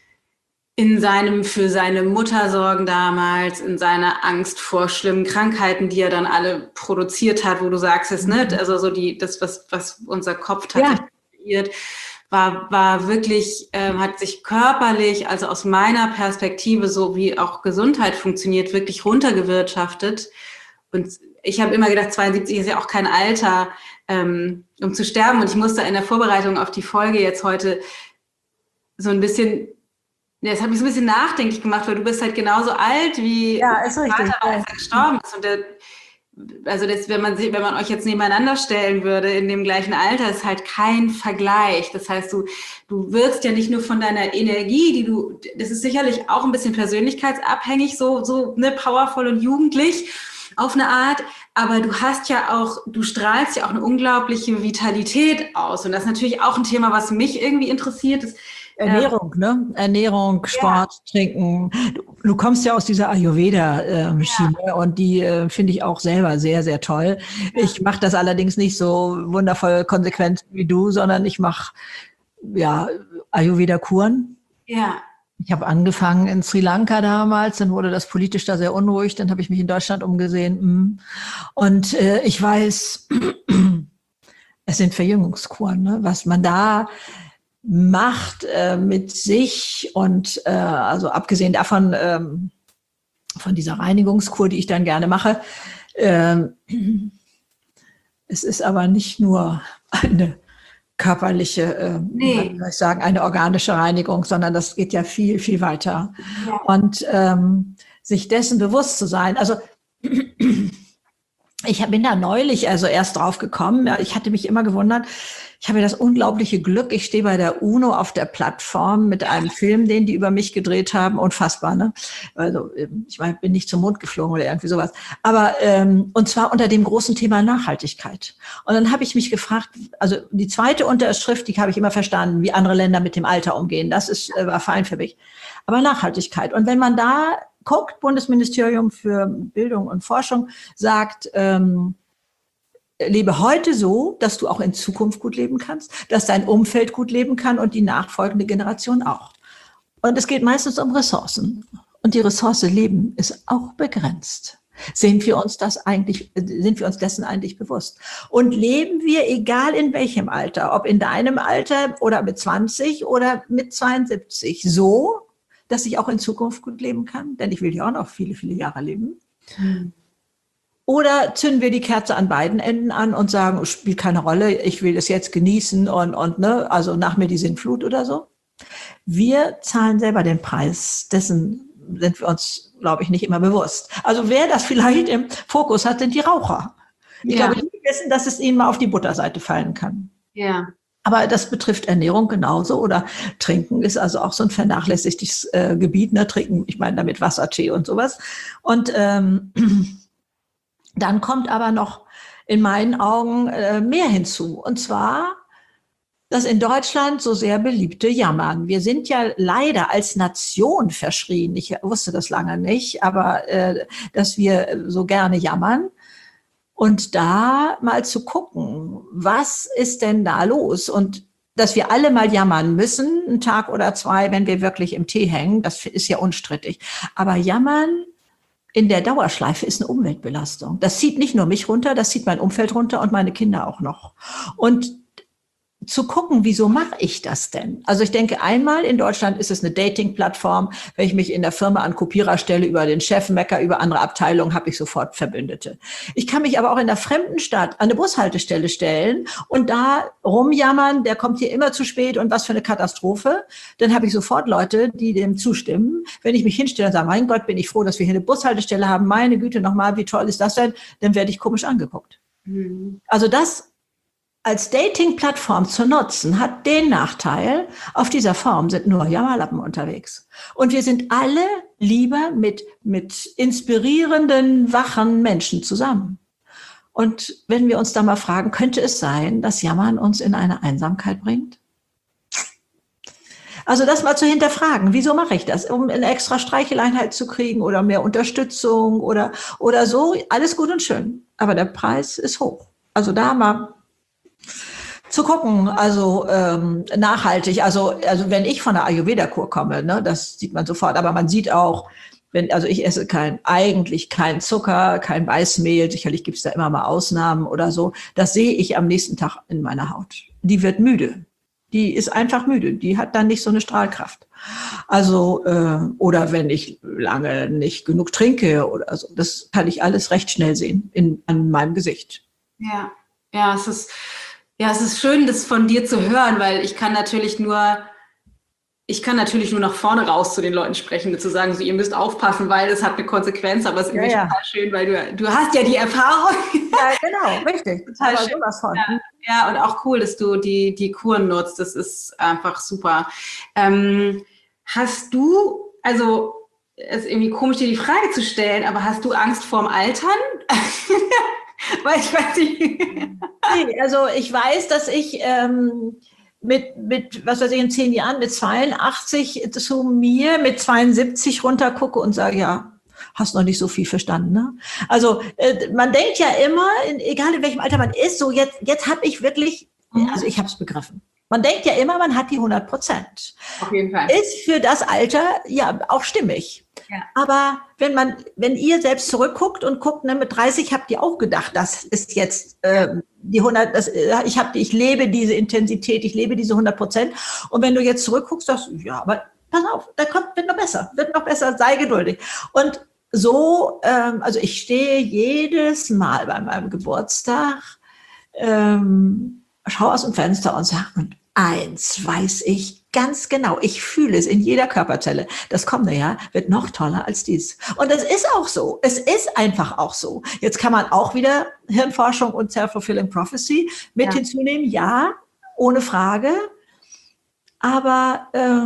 [SPEAKER 1] für seine Mutter sorgen damals, in seiner Angst vor schlimmen Krankheiten, die er dann alle produziert hat, wo du sagst es, ne, also so das, was unser Kopf tatsächlich kreiert, war wirklich, hat sich körperlich, also aus meiner Perspektive, so wie auch Gesundheit funktioniert, wirklich runtergewirtschaftet. Und ich habe immer gedacht, 72 ist ja auch kein Alter, um zu sterben. Und ich musste in der Vorbereitung auf die Folge jetzt heute so ein bisschen, ja, es hat mich so ein bisschen nachdenklich gemacht, weil du bist halt genauso alt wie
[SPEAKER 2] ist
[SPEAKER 1] mein
[SPEAKER 2] richtig.
[SPEAKER 1] Vater, als er gestorben ist. Und also das, wenn man euch jetzt nebeneinander stellen würde in dem gleichen Alter, ist halt kein Vergleich. Das heißt, du wirkst ja nicht nur von deiner Energie, das ist sicherlich auch ein bisschen persönlichkeitsabhängig, so ne, powervoll und jugendlich auf eine Art, aber du strahlst ja auch eine unglaubliche Vitalität aus. Und das ist natürlich auch ein Thema, was mich irgendwie interessiert.
[SPEAKER 2] Ernährung, ne? Ernährung, Sport, Trinken. Du kommst ja aus dieser Ayurveda-Schiene und die finde ich auch selber sehr, sehr toll. Ja. Ich mache das allerdings nicht so wundervoll konsequent wie du, sondern ich mache Ayurveda-Kuren.
[SPEAKER 1] Ja.
[SPEAKER 2] Ich habe angefangen in Sri Lanka damals, dann wurde das politisch da sehr unruhig, dann habe ich mich in Deutschland umgesehen. Und ich weiß, es sind Verjüngungskuren, ne? Was man da macht mit sich und also abgesehen davon von dieser Reinigungskur, die ich dann gerne mache, es ist aber nicht nur eine körperliche, wie soll ich sagen, eine organische Reinigung, sondern das geht ja viel, viel weiter. Ja. Und sich dessen bewusst zu sein, also ich bin da neulich also erst drauf gekommen, ich hatte mich immer gewundert, ich habe das unglaubliche Glück, ich stehe bei der UNO auf der Plattform mit einem Film, den die über mich gedreht haben, unfassbar, ne? Also ich bin nicht zum Mond geflogen oder irgendwie sowas, aber und zwar unter dem großen Thema Nachhaltigkeit. Und dann habe ich mich gefragt, also die zweite Unterschrift, die habe ich immer verstanden, wie andere Länder mit dem Alter umgehen, das war fein für mich, aber Nachhaltigkeit. Und wenn man da guckt, Bundesministerium für Bildung und Forschung sagt, lebe heute so, dass du auch in Zukunft gut leben kannst, dass dein Umfeld gut leben kann und die nachfolgende Generation auch. Und es geht meistens um Ressourcen. Und die Ressource Leben ist auch begrenzt. Sind wir uns dessen eigentlich bewusst? Und leben wir, egal in welchem Alter, ob in deinem Alter oder mit 20 oder mit 72, so, dass ich auch in Zukunft gut leben kann? Denn ich will ja auch noch viele, viele Jahre leben. Oder zünden wir die Kerze an beiden Enden an und sagen, spielt keine Rolle, ich will das jetzt genießen und ne, also nach mir die Sintflut oder so. Wir zahlen selber den Preis, dessen sind wir uns, glaube ich, nicht immer bewusst. Also wer das vielleicht im Fokus hat, sind die Raucher. Ich glaube, die wissen, dass es ihnen mal auf die Butterseite fallen kann.
[SPEAKER 1] Ja.
[SPEAKER 2] Aber das betrifft Ernährung genauso oder Trinken ist also auch so ein vernachlässigtes Gebiet. Ne? Trinken, ich meine damit Wasser, Tee und sowas. Und dann kommt aber noch in meinen Augen mehr hinzu. Und zwar das in Deutschland so sehr beliebte Jammern. Wir sind ja leider als Nation verschrien. Ich wusste das lange nicht, aber dass wir so gerne jammern. Und da mal zu gucken, was ist denn da los? Und dass wir alle mal jammern müssen, einen Tag oder zwei, wenn wir wirklich im Tee hängen, das ist ja unstrittig. Aber jammern in der Dauerschleife ist eine Umweltbelastung. Das zieht nicht nur mich runter, das zieht mein Umfeld runter und meine Kinder auch noch. Und zu gucken, wieso mache ich das denn? Also ich denke, einmal in Deutschland ist es eine Dating-Plattform. Wenn ich mich in der Firma an Kopierer stelle, über den Chef mecker, über andere Abteilungen, habe ich sofort Verbündete. Ich kann mich aber auch in der fremden Stadt an eine Bushaltestelle stellen und da rumjammern, der kommt hier immer zu spät und was für eine Katastrophe. Dann habe ich sofort Leute, die dem zustimmen. Wenn ich mich hinstelle und sage, mein Gott, bin ich froh, dass wir hier eine Bushaltestelle haben. Meine Güte, nochmal, wie toll ist das denn? Dann werde ich komisch angeguckt. Also das als Dating-Plattform zu nutzen, hat den Nachteil, auf dieser Form sind nur Jammerlappen unterwegs. Und wir sind alle lieber mit inspirierenden, wachen Menschen zusammen. Und wenn wir uns da mal fragen, könnte es sein, dass Jammern uns in eine Einsamkeit bringt? Also das mal zu hinterfragen, wieso mache ich das? Um eine extra Streicheleinheit zu kriegen oder mehr Unterstützung oder so, alles gut und schön. Aber der Preis ist hoch. Also da mal zu gucken, also nachhaltig. Also wenn ich von der Ayurveda-Kur komme, ne, das sieht man sofort. Aber man sieht auch, also ich esse eigentlich kein Zucker, kein Weißmehl. Sicherlich gibt es da immer mal Ausnahmen oder so. Das sehe ich am nächsten Tag in meiner Haut. Die wird müde. Die ist einfach müde. Die hat dann nicht so eine Strahlkraft. Also, oder wenn ich lange nicht genug trinke oder so. Das kann ich alles recht schnell sehen an meinem Gesicht.
[SPEAKER 1] Ja, es ist schön, das von dir zu hören, weil ich kann natürlich nur nach vorne raus zu den Leuten sprechen, zu sagen, so, ihr müsst aufpassen, weil es hat eine Konsequenz, aber es ist irgendwie total schön, weil du hast ja die Erfahrung.
[SPEAKER 2] Ja, genau, richtig.
[SPEAKER 1] Total schön. Sowas von. Ja, und auch cool, dass du die Kuren nutzt. Das ist einfach super. Hast du, also es ist irgendwie komisch, dir die Frage zu stellen, aber hast du Angst vorm Altern? Weil ich weiß nicht.
[SPEAKER 2] Nee, also ich weiß, dass ich mit, was weiß ich, in 10 Jahren, mit 82 zu mir mit 72 runtergucke und sage, ja, hast noch nicht so viel verstanden, ne? Also man denkt ja immer, egal in welchem Alter man ist, so jetzt habe ich wirklich, also ich habe es begriffen. Man denkt ja immer, man hat die 100%.
[SPEAKER 1] Auf jeden Fall.
[SPEAKER 2] Ist für das Alter ja auch stimmig. Ja. Aber wenn ihr selbst zurückguckt und guckt, ne, mit 30 habt ihr auch gedacht, das ist jetzt die 100, ich lebe diese Intensität, ich lebe diese 100%. Und wenn du jetzt zurückguckst, sagst du, ja, aber pass auf, wird noch besser, sei geduldig. Und so, also ich stehe jedes Mal bei meinem Geburtstag, schaue aus dem Fenster und sage, und eins weiß ich ganz genau, ich fühle es in jeder Körperzelle. Das kommende Jahr wird noch toller als dies. Und es ist auch so. Es ist einfach auch so. Jetzt kann man auch wieder Hirnforschung und Self-Fulfilling Prophecy mit hinzunehmen. Ja, ohne Frage. Aber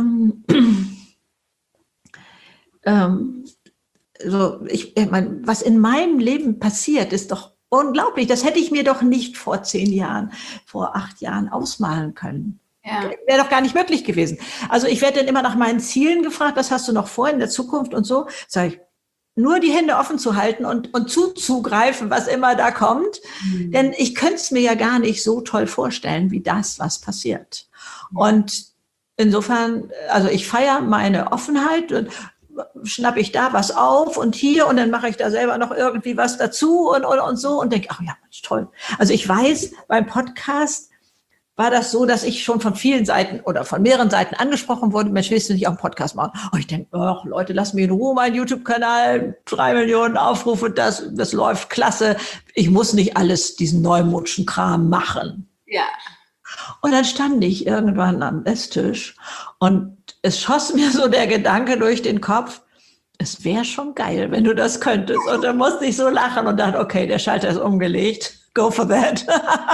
[SPEAKER 2] ich meine, was in meinem Leben passiert, ist doch unglaublich. Das hätte ich mir doch nicht vor 10 Jahren, vor 8 Jahren ausmalen können. Ja. Wäre doch gar nicht möglich gewesen. Also ich werde dann immer nach meinen Zielen gefragt, was hast du noch vor in der Zukunft und so. Sag ich, nur die Hände offen zu halten und zuzugreifen, was immer da kommt. Denn ich könnte es mir ja gar nicht so toll vorstellen, wie das, was passiert. Und insofern, also ich feiere meine Offenheit und schnappe ich da was auf und hier und dann mache ich da selber noch irgendwie was dazu und so und denke, ach ja, toll. Also ich weiß, beim Podcast war das so, dass ich schon von vielen Seiten oder von mehreren Seiten angesprochen wurde, Mensch, willst du nicht auch einen Podcast machen? Und ich denke, ach Leute, lass mich in Ruhe, mein YouTube-Kanal, 3 Millionen Aufrufe, das läuft klasse. Ich muss nicht alles diesen neumodischen Kram machen.
[SPEAKER 1] Ja.
[SPEAKER 2] Und dann stand ich irgendwann am Esstisch und es schoss mir so der Gedanke durch den Kopf, es wäre schon geil, wenn du das könntest. Und dann musste ich so lachen und dachte, okay, der Schalter ist umgelegt, go for that.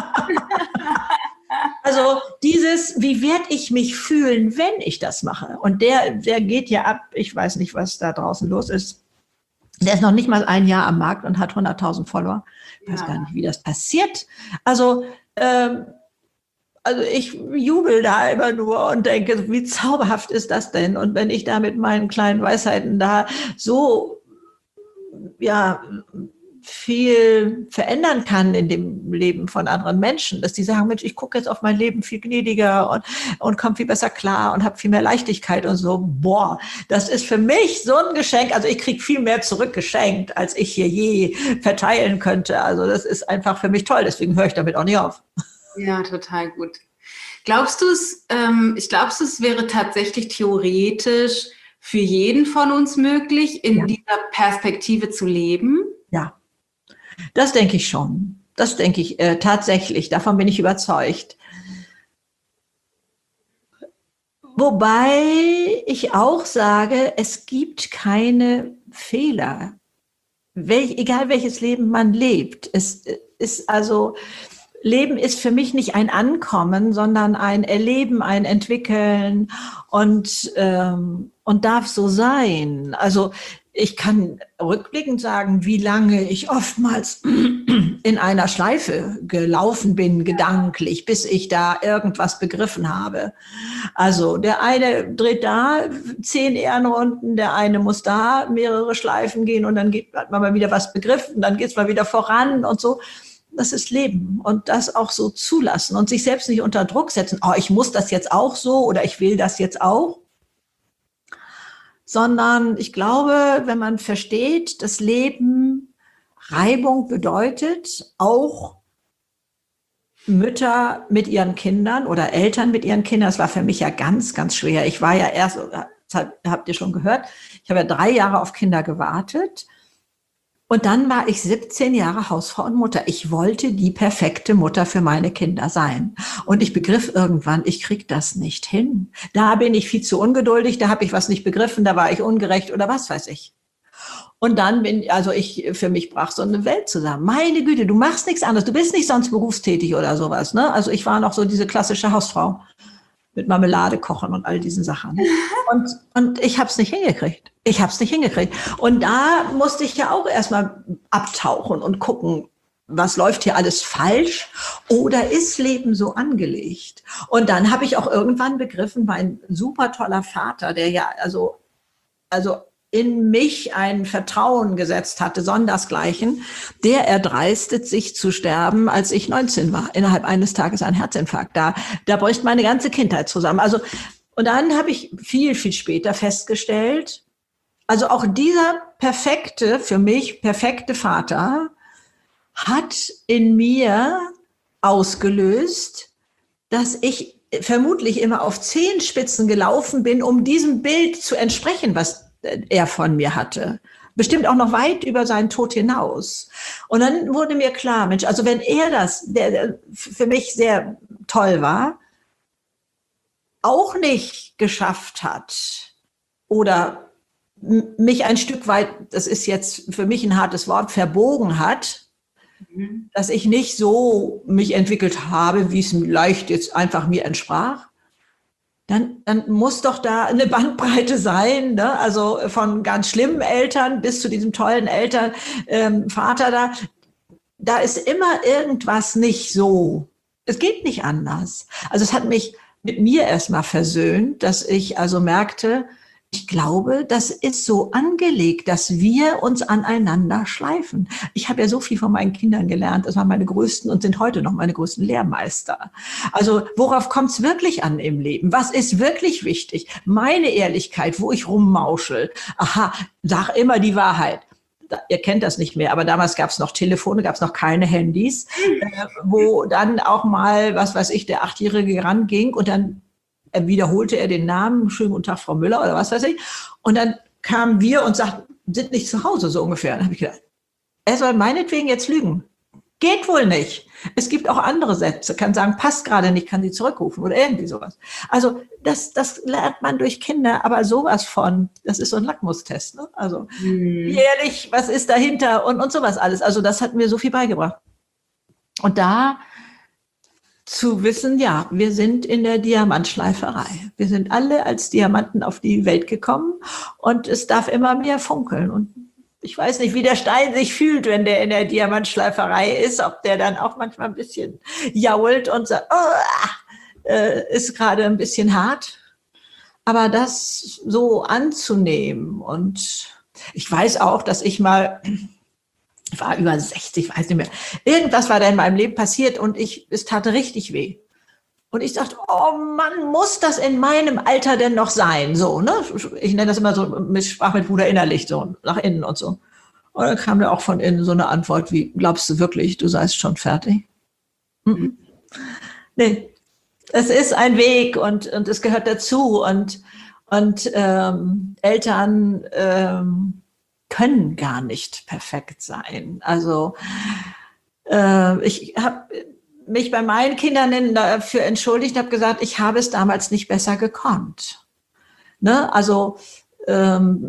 [SPEAKER 2] Also dieses, wie werde ich mich fühlen, wenn ich das mache? Und der geht ja ab, ich weiß nicht, was da draußen los ist. Der ist noch nicht mal 1 Jahr am Markt und hat 100.000 Follower. Ich weiß gar nicht, wie das passiert. Also ich jubel da immer nur und denke, wie zauberhaft ist das denn? Und wenn ich da mit meinen kleinen Weisheiten da so, ja, viel verändern kann in dem Leben von anderen Menschen, dass die sagen, Mensch, ich gucke jetzt auf mein Leben viel gnädiger und komme viel besser klar und habe viel mehr Leichtigkeit und so. Boah, das ist für mich so ein Geschenk. Also ich kriege viel mehr zurückgeschenkt, als ich hier je verteilen könnte. Also das ist einfach für mich toll. Deswegen höre ich damit auch nicht auf.
[SPEAKER 1] Ja, total gut. Glaubst du es, es wäre tatsächlich theoretisch für jeden von uns möglich, in dieser Perspektive zu leben?
[SPEAKER 2] Ja. Das denke ich schon. Das denke ich tatsächlich. Davon bin ich überzeugt. Wobei ich auch sage, es gibt keine Fehler. Egal welches Leben man lebt. Es ist also, Leben ist für mich nicht ein Ankommen, sondern ein Erleben, ein Entwickeln und darf so sein. Also ich kann rückblickend sagen, wie lange ich oftmals in einer Schleife gelaufen bin, gedanklich, bis ich da irgendwas begriffen habe. Also der eine dreht da 10 Ehrenrunden, der eine muss da mehrere Schleifen gehen und dann hat man mal wieder was begriffen, dann geht es mal wieder voran und so. Das ist Leben und das auch so zulassen und sich selbst nicht unter Druck setzen. Oh, ich muss das jetzt auch so oder ich will das jetzt auch. Sondern ich glaube, wenn man versteht, dass Leben Reibung bedeutet, auch Mütter mit ihren Kindern oder Eltern mit ihren Kindern, das war für mich ja ganz, ganz schwer. Ich war ja erst, das habt ihr schon gehört, ich habe ja 3 Jahre auf Kinder gewartet. Und dann war ich 17 Jahre Hausfrau und Mutter. Ich wollte die perfekte Mutter für meine Kinder sein. Und ich begriff irgendwann, ich krieg das nicht hin. Da bin ich viel zu ungeduldig, da habe ich was nicht begriffen, da war ich ungerecht oder was weiß ich. Und dann für mich brach so eine Welt zusammen. Meine Güte, du machst nichts anderes, du bist nicht sonst berufstätig oder sowas, ne? Also ich war noch so diese klassische Hausfrau mit Marmelade kochen und all diesen Sachen. Und ich habe es nicht hingekriegt. Und da musste ich ja auch erstmal abtauchen und gucken, was läuft hier alles falsch oder ist Leben so angelegt? Und dann habe ich auch irgendwann begriffen, mein super toller Vater, der ja also in mich ein Vertrauen gesetzt hatte, sondersgleichen, der erdreistet sich zu sterben, als ich 19 war. Innerhalb eines Tages ein Herzinfarkt. Da bricht meine ganze Kindheit zusammen. Also, und dann habe ich viel, viel später festgestellt, also auch dieser für mich perfekte Vater hat in mir ausgelöst, dass ich vermutlich immer auf Zehenspitzen gelaufen bin, um diesem Bild zu entsprechen, was er von mir hatte. Bestimmt auch noch weit über seinen Tod hinaus. Und dann wurde mir klar, Mensch, also wenn er der für mich sehr toll war, auch nicht geschafft hat oder mich ein Stück weit, das ist jetzt für mich ein hartes Wort, verbogen hat, dass ich nicht so mich entwickelt habe, wie es leicht jetzt einfach mir entsprach, dann muss doch da eine Bandbreite sein, ne? Also von ganz schlimmen Eltern bis zu diesem tollen Vater da ist immer irgendwas nicht so. Es geht nicht anders. Also es hat mich mit mir erstmal versöhnt, dass ich also merkte, ich glaube, das ist so angelegt, dass wir uns aneinander schleifen. Ich habe ja so viel von meinen Kindern gelernt. Das waren meine größten und sind heute noch meine größten Lehrmeister. Also worauf kommt es wirklich an im Leben? Was ist wirklich wichtig? Meine Ehrlichkeit, wo ich rummauschel. Aha, sag immer die Wahrheit. Ihr kennt das nicht mehr, aber damals gab es noch Telefone, gab es noch keine Handys, wo dann auch mal, was weiß ich, der 8-Jährige ranging und dann wiederholte er den Namen, schönen guten Tag, Frau Müller oder was weiß ich. Und dann kamen wir und sagten, sind nicht zu Hause, so ungefähr. Dann habe ich gedacht, er soll meinetwegen jetzt lügen. Geht wohl nicht. Es gibt auch andere Sätze, kann sagen, passt gerade nicht, kann sie zurückrufen oder irgendwie sowas. Also das lernt man durch Kinder, aber sowas von, das ist so ein Lackmustest. Ne? Also wie ehrlich, was ist dahinter und sowas alles. Also das hat mir so viel beigebracht. Und da zu wissen, ja, wir sind in der Diamantschleiferei. Wir sind alle als Diamanten auf die Welt gekommen und es darf immer mehr funkeln. Und ich weiß nicht, wie der Stein sich fühlt, wenn der in der Diamantschleiferei ist, ob der dann auch manchmal ein bisschen jault und sagt, ist gerade ein bisschen hart. Aber das so anzunehmen und ich weiß auch, dass ich war über 60, weiß nicht mehr. Irgendwas war da in meinem Leben passiert und es tat richtig weh. Und ich dachte, oh Mann, muss das in meinem Alter denn noch sein? So, ne? Ich nenne das immer so, sprach mit Bruder innerlich, so nach innen und so. Und dann kam da auch von innen so eine Antwort wie, glaubst du wirklich, du seist schon fertig? Nee, es ist ein Weg und es gehört dazu und Eltern können gar nicht perfekt sein. Also ich habe mich bei meinen Kindern dafür entschuldigt, habe gesagt, ich habe es damals nicht besser gekonnt. Ne? Also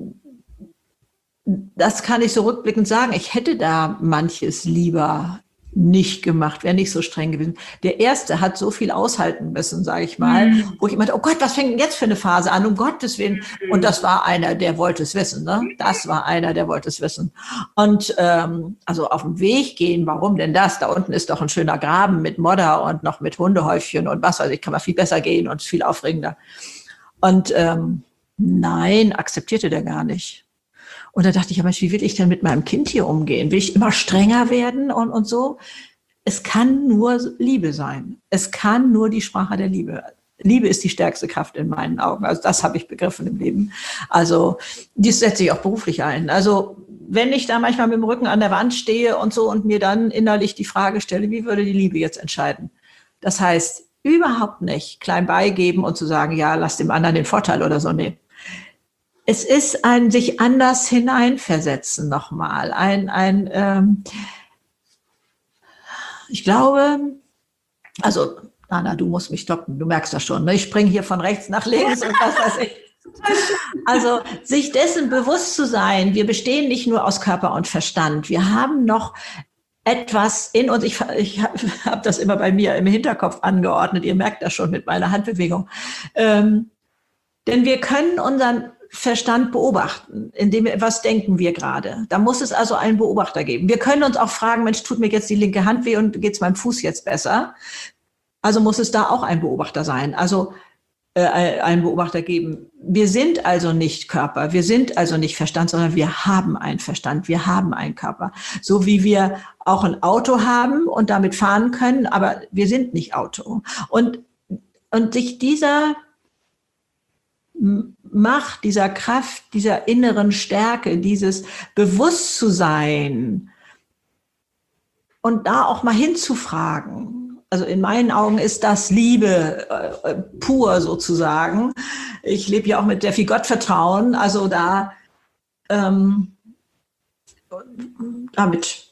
[SPEAKER 2] das kann ich so rückblickend sagen. Ich hätte da manches lieber nicht gemacht, wäre nicht so streng gewesen. Der erste hat so viel aushalten müssen, sage ich mal, wo ich meinte, oh Gott, was fängt denn jetzt für eine Phase an, um Gottes Willen. Und das war einer, der wollte es wissen. Ne? Das war einer, der wollte es wissen. Und also auf dem Weg gehen, warum denn das? Da unten ist doch ein schöner Graben mit Modder und noch mit Hundehäufchen und was weiß ich, kann man viel besser gehen und viel aufregender. Und nein, akzeptierte der gar nicht. Und da dachte ich, ja, Mensch, wie will ich denn mit meinem Kind hier umgehen? Will ich immer strenger werden und so? Es kann nur Liebe sein. Es kann nur die Sprache der Liebe. Liebe ist die stärkste Kraft in meinen Augen. Also das habe ich begriffen im Leben. Also das setze ich auch beruflich ein. Also wenn ich da manchmal mit dem Rücken an der Wand stehe und so und mir dann innerlich die Frage stelle, wie würde die Liebe jetzt entscheiden? Das heißt, überhaupt nicht klein beigeben und zu sagen, ja, lass dem anderen den Vorteil oder so. Nee. Es ist ein sich anders hineinversetzen nochmal. Ich glaube, also, Anna, du musst mich stoppen, du merkst das schon. Ne? Ich springe hier von rechts nach links und was weiß ich. Also, sich dessen bewusst zu sein, wir bestehen nicht nur aus Körper und Verstand. Wir haben noch etwas in uns, ich habe das immer bei mir im Hinterkopf angeordnet, ihr merkt das schon mit meiner Handbewegung. Denn wir können unseren Verstand beobachten, indem wir, was denken wir gerade? Da muss es also einen Beobachter geben. Wir können uns auch fragen, Mensch, tut mir jetzt die linke Hand weh und geht's meinem Fuß jetzt besser? Also muss es da auch ein Beobachter sein, also einen Beobachter geben. Wir sind also nicht Körper, wir sind also nicht Verstand, sondern wir haben einen Verstand, wir haben einen Körper. So wie wir auch ein Auto haben und damit fahren können, aber wir sind nicht Auto. Und sich dieser Macht, dieser Kraft, dieser inneren Stärke, dieses Bewusstsein und da auch mal hinzufragen. Also in meinen Augen ist das Liebe pur sozusagen. Ich lebe ja auch mit sehr viel Gottvertrauen, also da damit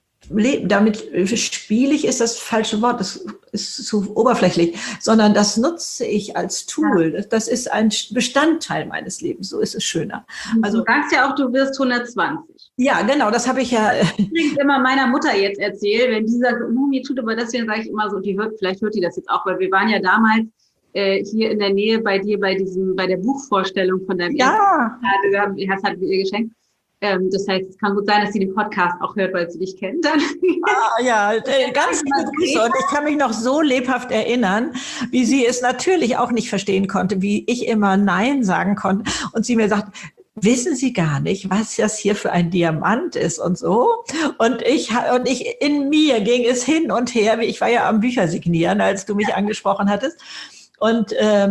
[SPEAKER 2] spielig ist das falsche Wort, das ist zu oberflächlich, sondern das nutze ich als Tool. Ja. Das ist ein Bestandteil meines Lebens, so ist es schöner.
[SPEAKER 1] Also, du sagst ja auch, du wirst 120.
[SPEAKER 2] Ja, genau, das habe ich ja.
[SPEAKER 1] Ich immer meiner Mutter jetzt erzählt, wenn die sagt, mir tut aber deswegen, sage ich immer so, vielleicht hört die das jetzt auch, weil wir waren ja damals hier in der Nähe bei dir bei der Buchvorstellung von deinem Erst hat ihr geschenkt. Das heißt, es kann gut sein, dass sie den Podcast auch hört, weil sie dich kennt dann.
[SPEAKER 2] Ja, ganz liebe Grüße. Und ich kann mich noch so lebhaft erinnern, wie sie es natürlich auch nicht verstehen konnte, wie ich immer Nein sagen konnte. Und sie mir sagt, wissen Sie gar nicht, was das hier für ein Diamant ist und so. Und ich in mir ging es hin und her, ich war ja am Büchersignieren, als du mich angesprochen hattest. Und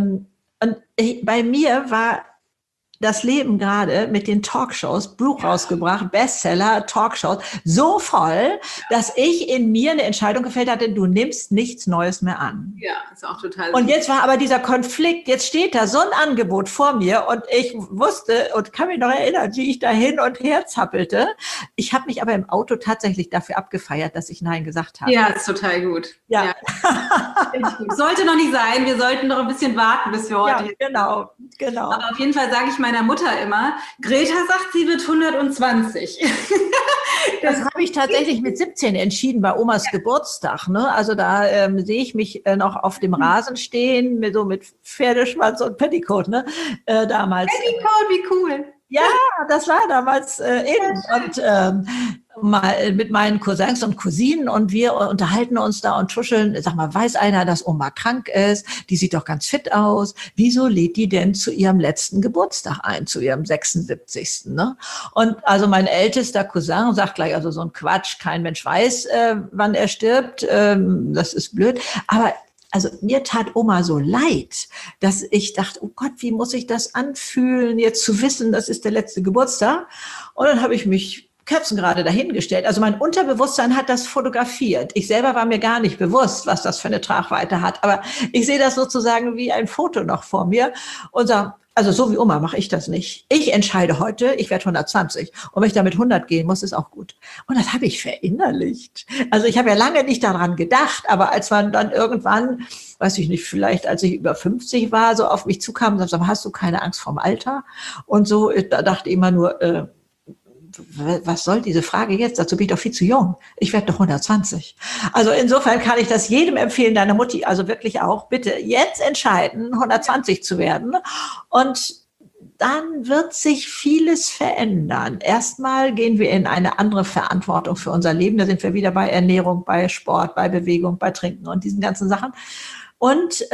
[SPEAKER 2] bei mir war das Leben gerade mit den Talkshows, Buch rausgebracht, Bestseller, Talkshows, so voll, dass ich in mir eine Entscheidung gefällt hatte, du nimmst nichts Neues mehr an.
[SPEAKER 1] Ja, ist auch total.
[SPEAKER 2] Und jetzt war aber dieser Konflikt, jetzt steht da so ein Angebot vor mir und ich wusste und kann mich noch erinnern, wie ich da hin und her zappelte. Ich habe mich aber im Auto tatsächlich dafür abgefeiert, dass ich Nein gesagt habe.
[SPEAKER 1] Ja, ist total gut.
[SPEAKER 2] Ja.
[SPEAKER 1] Sollte noch nicht sein, wir sollten noch ein bisschen warten, bis wir heute.
[SPEAKER 2] Ja, genau.
[SPEAKER 1] Aber auf jeden Fall sage ich meiner Mutter immer, Greta sagt, sie wird 120.
[SPEAKER 2] Das habe ich tatsächlich mit 17 entschieden bei Omas Geburtstag. Ne? Also da sehe ich mich noch auf dem Rasen stehen, mit Pferdeschwanz und Petticoat, ne? Damals.
[SPEAKER 1] Petticoat, wie cool.
[SPEAKER 2] Ja, das war damals in. Und mal mit meinen Cousins und Cousinen und wir unterhalten uns da und tuscheln. Sag mal, weiß einer, dass Oma krank ist? Die sieht doch ganz fit aus. Wieso lädt die denn zu ihrem letzten Geburtstag ein, zu ihrem 76. Ne? Und also mein ältester Cousin sagt gleich, also so ein Quatsch, kein Mensch weiß, wann er stirbt. Das ist blöd. Aber also mir tat Oma so leid, dass ich dachte, oh Gott, wie muss ich das anfühlen, jetzt zu wissen, das ist der letzte Geburtstag. Und dann habe ich mich kerzengerade dahingestellt. Also mein Unterbewusstsein hat das fotografiert. Ich selber war mir gar nicht bewusst, was das für eine Tragweite hat. Aber ich sehe das sozusagen wie ein Foto noch vor mir und sage, also so wie Oma mache ich das nicht. Ich entscheide heute, ich werde 120. Und wenn ich da mit 100 gehen muss, ist auch gut. Und das habe ich verinnerlicht. Also ich habe ja lange nicht daran gedacht, aber als man dann irgendwann, weiß ich nicht, vielleicht als ich über 50 war, so auf mich zukam und sagte, hast du keine Angst vorm Alter? Und so, da dachte ich immer nur, was soll diese Frage jetzt? Dazu bin ich doch viel zu jung. Ich werde doch 120. Also insofern kann ich das jedem empfehlen, deiner Mutti, also wirklich auch, bitte jetzt entscheiden, 120 zu werden. Und dann wird sich vieles verändern. Erstmal gehen wir in eine andere Verantwortung für unser Leben. Da sind wir wieder bei Ernährung, bei Sport, bei Bewegung, bei Trinken und diesen ganzen Sachen. Und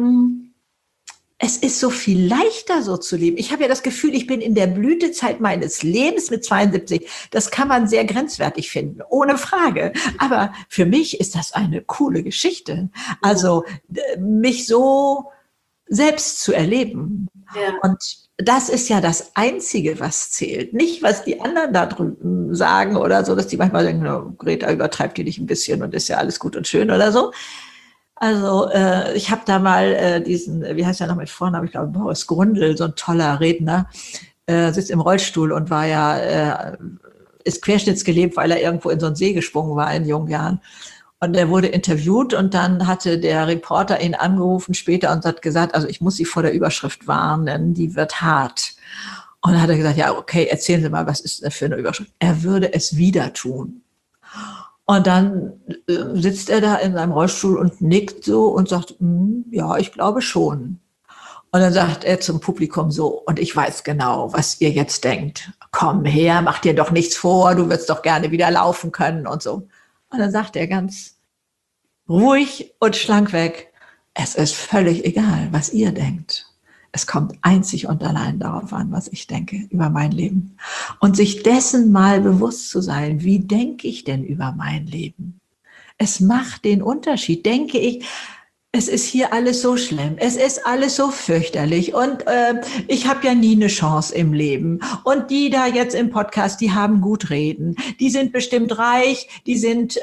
[SPEAKER 2] es ist so viel leichter, so zu leben. Ich habe ja das Gefühl, ich bin in der Blütezeit meines Lebens mit 72. Das kann man sehr grenzwertig finden, ohne Frage. Aber für mich ist das eine coole Geschichte. Also mich so selbst zu erleben. Ja. Und das ist ja das Einzige, was zählt. Nicht, was die anderen da drüben sagen oder so, dass die manchmal denken, no, Greta übertreibt die nicht ein bisschen und ist ja alles gut und schön oder so. Also ich habe da mal diesen, wie heißt der noch mit Vornamen, ich glaube Boris Grundl, so ein toller Redner, sitzt im Rollstuhl und war ja, ist querschnittsgelähmt, weil er irgendwo in so einen See gesprungen war in jungen Jahren. Und er wurde interviewt und dann hatte der Reporter ihn angerufen später und hat gesagt, also ich muss Sie vor der Überschrift warnen, die wird hart. Und dann hat er gesagt, ja okay, erzählen Sie mal, was ist das für eine Überschrift? Er würde es wieder tun. Und dann sitzt er da in seinem Rollstuhl und nickt so und sagt, ja, ich glaube schon. Und dann sagt er zum Publikum so, und ich weiß genau, was ihr jetzt denkt. Komm her, mach dir doch nichts vor, du wirst doch gerne wieder laufen können und so. Und dann sagt er ganz ruhig und schlank weg, es ist völlig egal, was ihr denkt. Es kommt einzig und allein darauf an, was ich denke über mein Leben. Und sich dessen mal bewusst zu sein, wie denke ich denn über mein Leben? Es macht den Unterschied. Denke ich, es ist hier alles so schlimm, es ist alles so fürchterlich und ich habe ja nie eine Chance im Leben. Und die da jetzt im Podcast, die haben gut reden, die sind bestimmt reich, die sind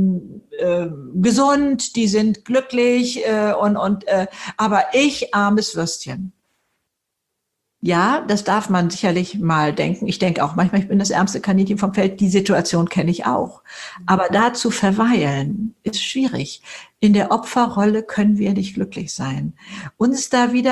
[SPEAKER 2] gesund, die sind glücklich aber ich, armes Würstchen. Ja, das darf man sicherlich mal denken. Ich denke auch manchmal, ich bin das ärmste Kaninchen vom Feld. Die Situation kenne ich auch. Aber da zu verweilen, ist schwierig. In der Opferrolle können wir nicht glücklich sein. Uns da wieder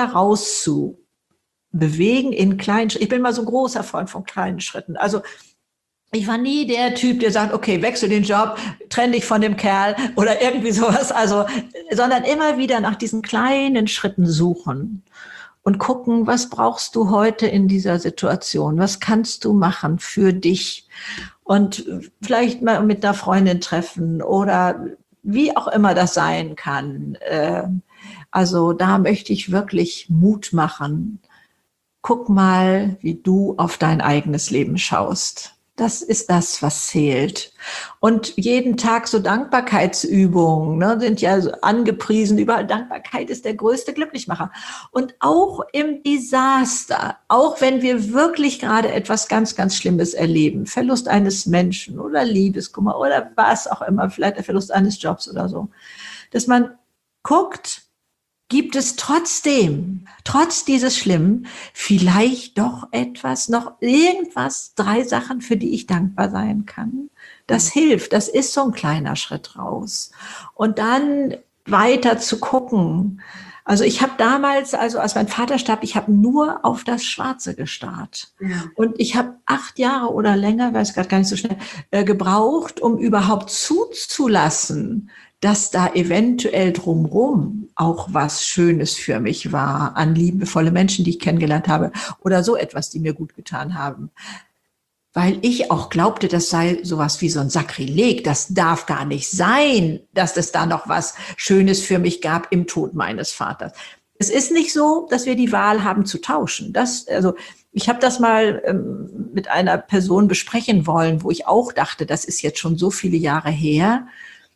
[SPEAKER 2] rauszubewegen in kleinen Schritten. Ich bin mal so ein großer Freund von kleinen Schritten. Also ich war nie der Typ, der sagt, okay, wechsel den Job, trenn dich von dem Kerl oder irgendwie sowas. Also, sondern immer wieder nach diesen kleinen Schritten suchen. Und gucken, was brauchst du heute in dieser Situation? Was kannst du machen für dich? Und vielleicht mal mit einer Freundin treffen oder wie auch immer das sein kann. Also da möchte ich wirklich Mut machen. Guck mal, wie du auf dein eigenes Leben schaust. Das ist das, was zählt. Und jeden Tag so Dankbarkeitsübungen, ne, sind ja so angepriesen. Überall Dankbarkeit ist der größte Glücklichmacher. Und auch im Desaster, auch wenn wir wirklich gerade etwas ganz, ganz Schlimmes erleben, Verlust eines Menschen oder Liebeskummer oder was auch immer, vielleicht der Verlust eines Jobs oder so, dass man guckt, gibt es trotzdem, trotz dieses Schlimmen, vielleicht doch etwas, noch irgendwas, 3 Sachen, für die ich dankbar sein kann? Das hilft, das ist so ein kleiner Schritt raus. Und dann weiter zu gucken. Also ich habe damals, also als mein Vater starb, ich habe nur auf das Schwarze gestarrt. Ja. Und ich habe 8 Jahre oder länger, weiß gerade gar nicht so schnell, gebraucht, um überhaupt zuzulassen, dass da eventuell drumherum auch was Schönes für mich war, an liebevolle Menschen, die ich kennengelernt habe oder so etwas, die mir gut getan haben. Weil ich auch glaubte, das sei sowas wie so ein Sakrileg. Das darf gar nicht sein, dass es da noch was Schönes für mich gab im Tod meines Vaters. Es ist nicht so, dass wir die Wahl haben zu tauschen. Ich habe das mal mit einer Person besprechen wollen, wo ich auch dachte, das ist jetzt schon so viele Jahre her.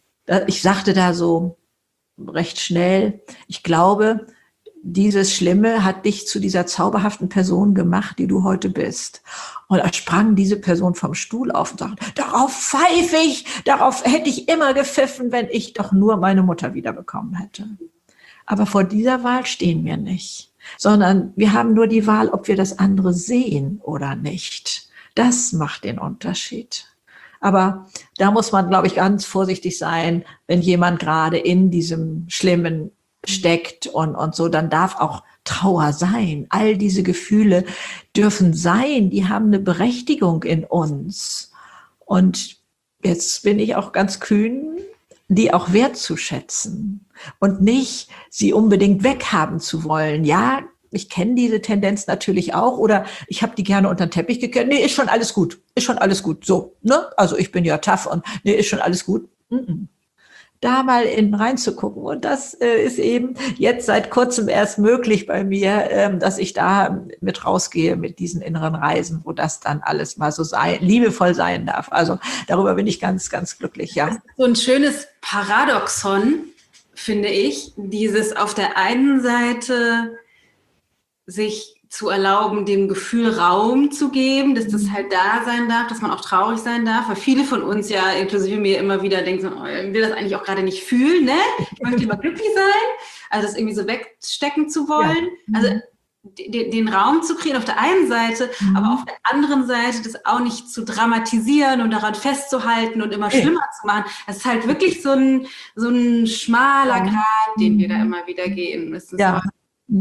[SPEAKER 2] Ich sagte da so recht schnell, ich glaube, dieses Schlimme hat dich zu dieser zauberhaften Person gemacht, die du heute bist. Und da sprang diese Person vom Stuhl auf und sagte, darauf pfeife ich, darauf hätte ich immer gepfiffen, wenn ich doch nur meine Mutter wiederbekommen hätte. Aber vor dieser Wahl stehen wir nicht, sondern wir haben nur die Wahl, ob wir das andere sehen oder nicht. Das macht den Unterschied. Aber da muss man, glaube ich, ganz vorsichtig sein, wenn jemand gerade in diesem Schlimmen steckt und so, dann darf auch Trauer sein. All diese Gefühle dürfen sein, die haben eine Berechtigung in uns. Und jetzt bin ich auch ganz kühn, die auch wertzuschätzen und nicht sie unbedingt weghaben zu wollen. Ja, ich kenne diese Tendenz natürlich auch, oder ich habe die gerne unter den Teppich gekehrt. Nee, ist schon alles gut, so, ne? Also ich bin ja tough und nee, ist schon alles gut. Da mal reinzugucken. Und das ist eben jetzt seit kurzem erst möglich bei mir, dass ich da mit rausgehe mit diesen inneren Reisen, wo das dann alles mal so liebevoll sein darf. Also darüber bin ich ganz, ganz glücklich, ja.
[SPEAKER 1] Das ist so ein schönes Paradoxon, finde ich, dieses auf der einen Seite sich zu erlauben, dem Gefühl Raum zu geben, dass das halt da sein darf, dass man auch traurig sein darf, weil viele von uns ja, inklusive mir, immer wieder denken, so, oh, ich will das eigentlich auch gerade nicht fühlen, ne? Ich möchte immer glücklich sein, also das irgendwie so wegstecken zu wollen, also den Raum zu kriegen auf der einen Seite, aber auf der anderen Seite das auch nicht zu dramatisieren und daran festzuhalten und immer schlimmer zu machen. Das ist halt wirklich so ein schmaler Grat, den wir da immer wieder gehen. Das ist ja.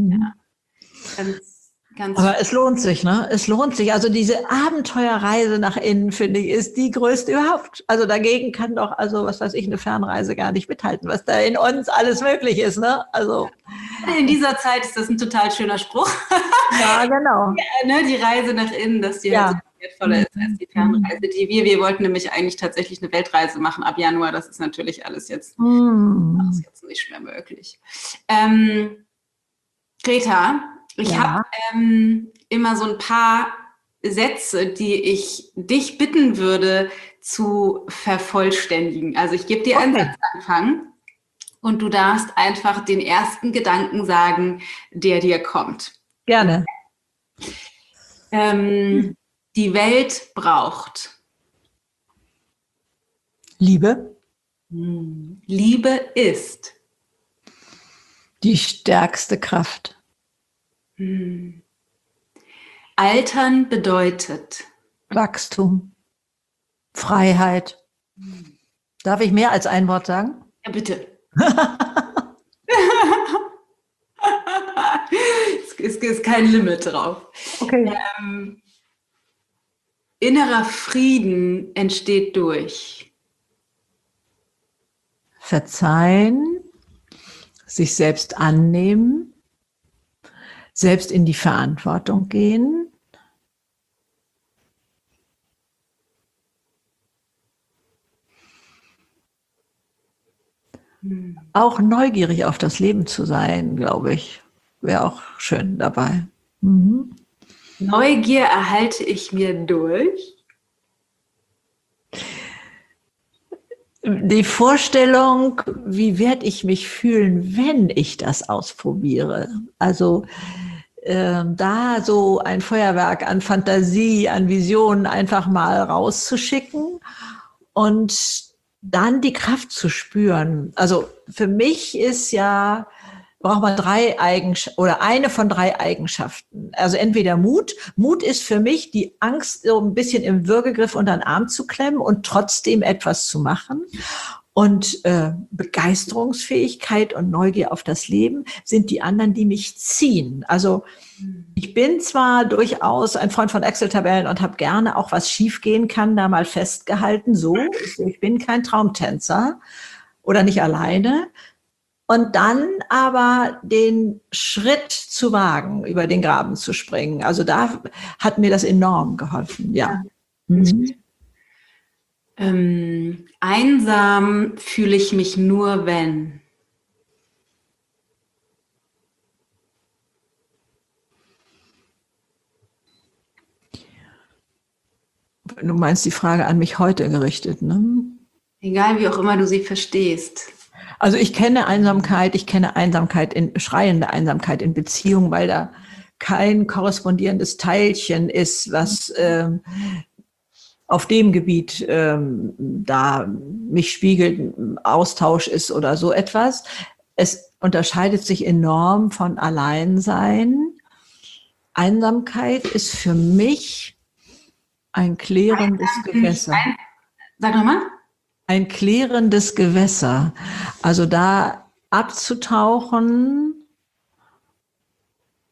[SPEAKER 1] Ganz
[SPEAKER 2] aber es lohnt sich, ne? Es lohnt sich. Also diese Abenteuerreise nach innen, finde ich, ist die größte überhaupt. Also dagegen kann doch, also was weiß ich, eine Fernreise gar nicht mithalten, was da in uns alles möglich ist, ne? Also
[SPEAKER 1] in dieser Zeit ist das ein total schöner Spruch.
[SPEAKER 2] Ja, genau.
[SPEAKER 1] Ja, ne, die Reise nach innen, dass die halt so wertvoller ist als die Fernreise, die wir wollten nämlich eigentlich tatsächlich eine Weltreise machen ab Januar. Das ist natürlich alles jetzt nicht mehr möglich. Greta, ich habe immer so ein paar Sätze, die ich dich bitten würde zu vervollständigen. Also ich gebe dir einen Satzanfang und du darfst einfach den ersten Gedanken sagen, der dir kommt.
[SPEAKER 2] Gerne.
[SPEAKER 1] Die Welt braucht
[SPEAKER 2] Liebe.
[SPEAKER 1] Liebe ist
[SPEAKER 2] die stärkste Kraft.
[SPEAKER 1] Altern bedeutet
[SPEAKER 2] Wachstum, Freiheit. Darf ich mehr als ein Wort sagen?
[SPEAKER 1] Ja, bitte. Es ist kein Limit drauf.
[SPEAKER 2] Okay.
[SPEAKER 1] Innerer Frieden entsteht durch
[SPEAKER 2] Verzeihen, sich selbst annehmen, selbst in die Verantwortung gehen, auch neugierig auf das Leben zu sein, glaube ich, wäre auch schön dabei.
[SPEAKER 1] Neugier erhalte ich mir durch
[SPEAKER 2] die Vorstellung, wie werde ich mich fühlen, wenn ich das ausprobiere. Also da so ein Feuerwerk an Fantasie, an Visionen einfach mal rauszuschicken und dann die Kraft zu spüren. Also für mich ist ja, braucht man eine von 3 Eigenschaften. Also entweder Mut. Mut ist für mich die Angst, so ein bisschen im Würgegriff unter den Arm zu klemmen und trotzdem etwas zu machen. Und Begeisterungsfähigkeit und Neugier auf das Leben sind die anderen, die mich ziehen. Also ich bin zwar durchaus ein Freund von Excel-Tabellen und habe gerne auch, was schiefgehen kann, da mal festgehalten. So, ich bin kein Traumtänzer oder nicht alleine. Und dann aber den Schritt zu wagen, über den Graben zu springen. Also da hat mir das enorm geholfen, ja.
[SPEAKER 1] Einsam fühle ich mich nur, wenn.
[SPEAKER 2] Du meinst die Frage an mich heute gerichtet, ne?
[SPEAKER 1] Egal, wie auch immer du sie verstehst.
[SPEAKER 2] Also ich kenne Einsamkeit, schreiende Einsamkeit in Beziehung, weil da kein korrespondierendes Teilchen ist, was auf dem Gebiet da mich spiegelt, Austausch ist oder so etwas. Es unterscheidet sich enorm von Alleinsein. Einsamkeit ist für mich ein klärendes Gewässer.
[SPEAKER 1] Sag nochmal.
[SPEAKER 2] Ein klärendes Gewässer. Also da abzutauchen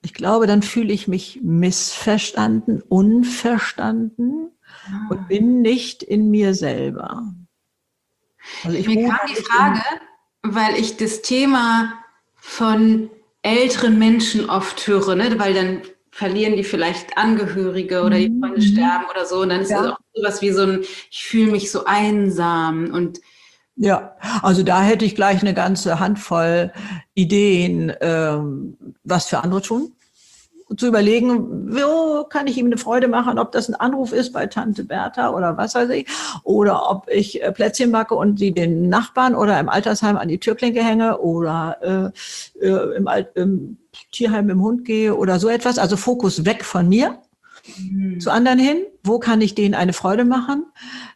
[SPEAKER 2] Ich glaube, dann fühle ich mich missverstanden, unverstanden und bin nicht in mir selber. Also
[SPEAKER 1] Mir kam die Frage, weil ich das Thema von älteren Menschen oft höre, ne? Weil dann verlieren die vielleicht Angehörige oder die Freunde sterben oder so. Und dann ist es auch sowas wie so ein, ich fühle mich so einsam und
[SPEAKER 2] ja, also da hätte ich gleich eine ganze Handvoll Ideen, was für andere tun. Zu überlegen, wo kann ich ihm eine Freude machen, ob das ein Anruf ist bei Tante Bertha oder was weiß ich, oder ob ich Plätzchen backe und die den Nachbarn oder im Altersheim an die Türklinke hänge oder im Tierheim mit dem Hund gehe oder so etwas. Also Fokus weg von mir zu anderen hin. Wo kann ich denen eine Freude machen?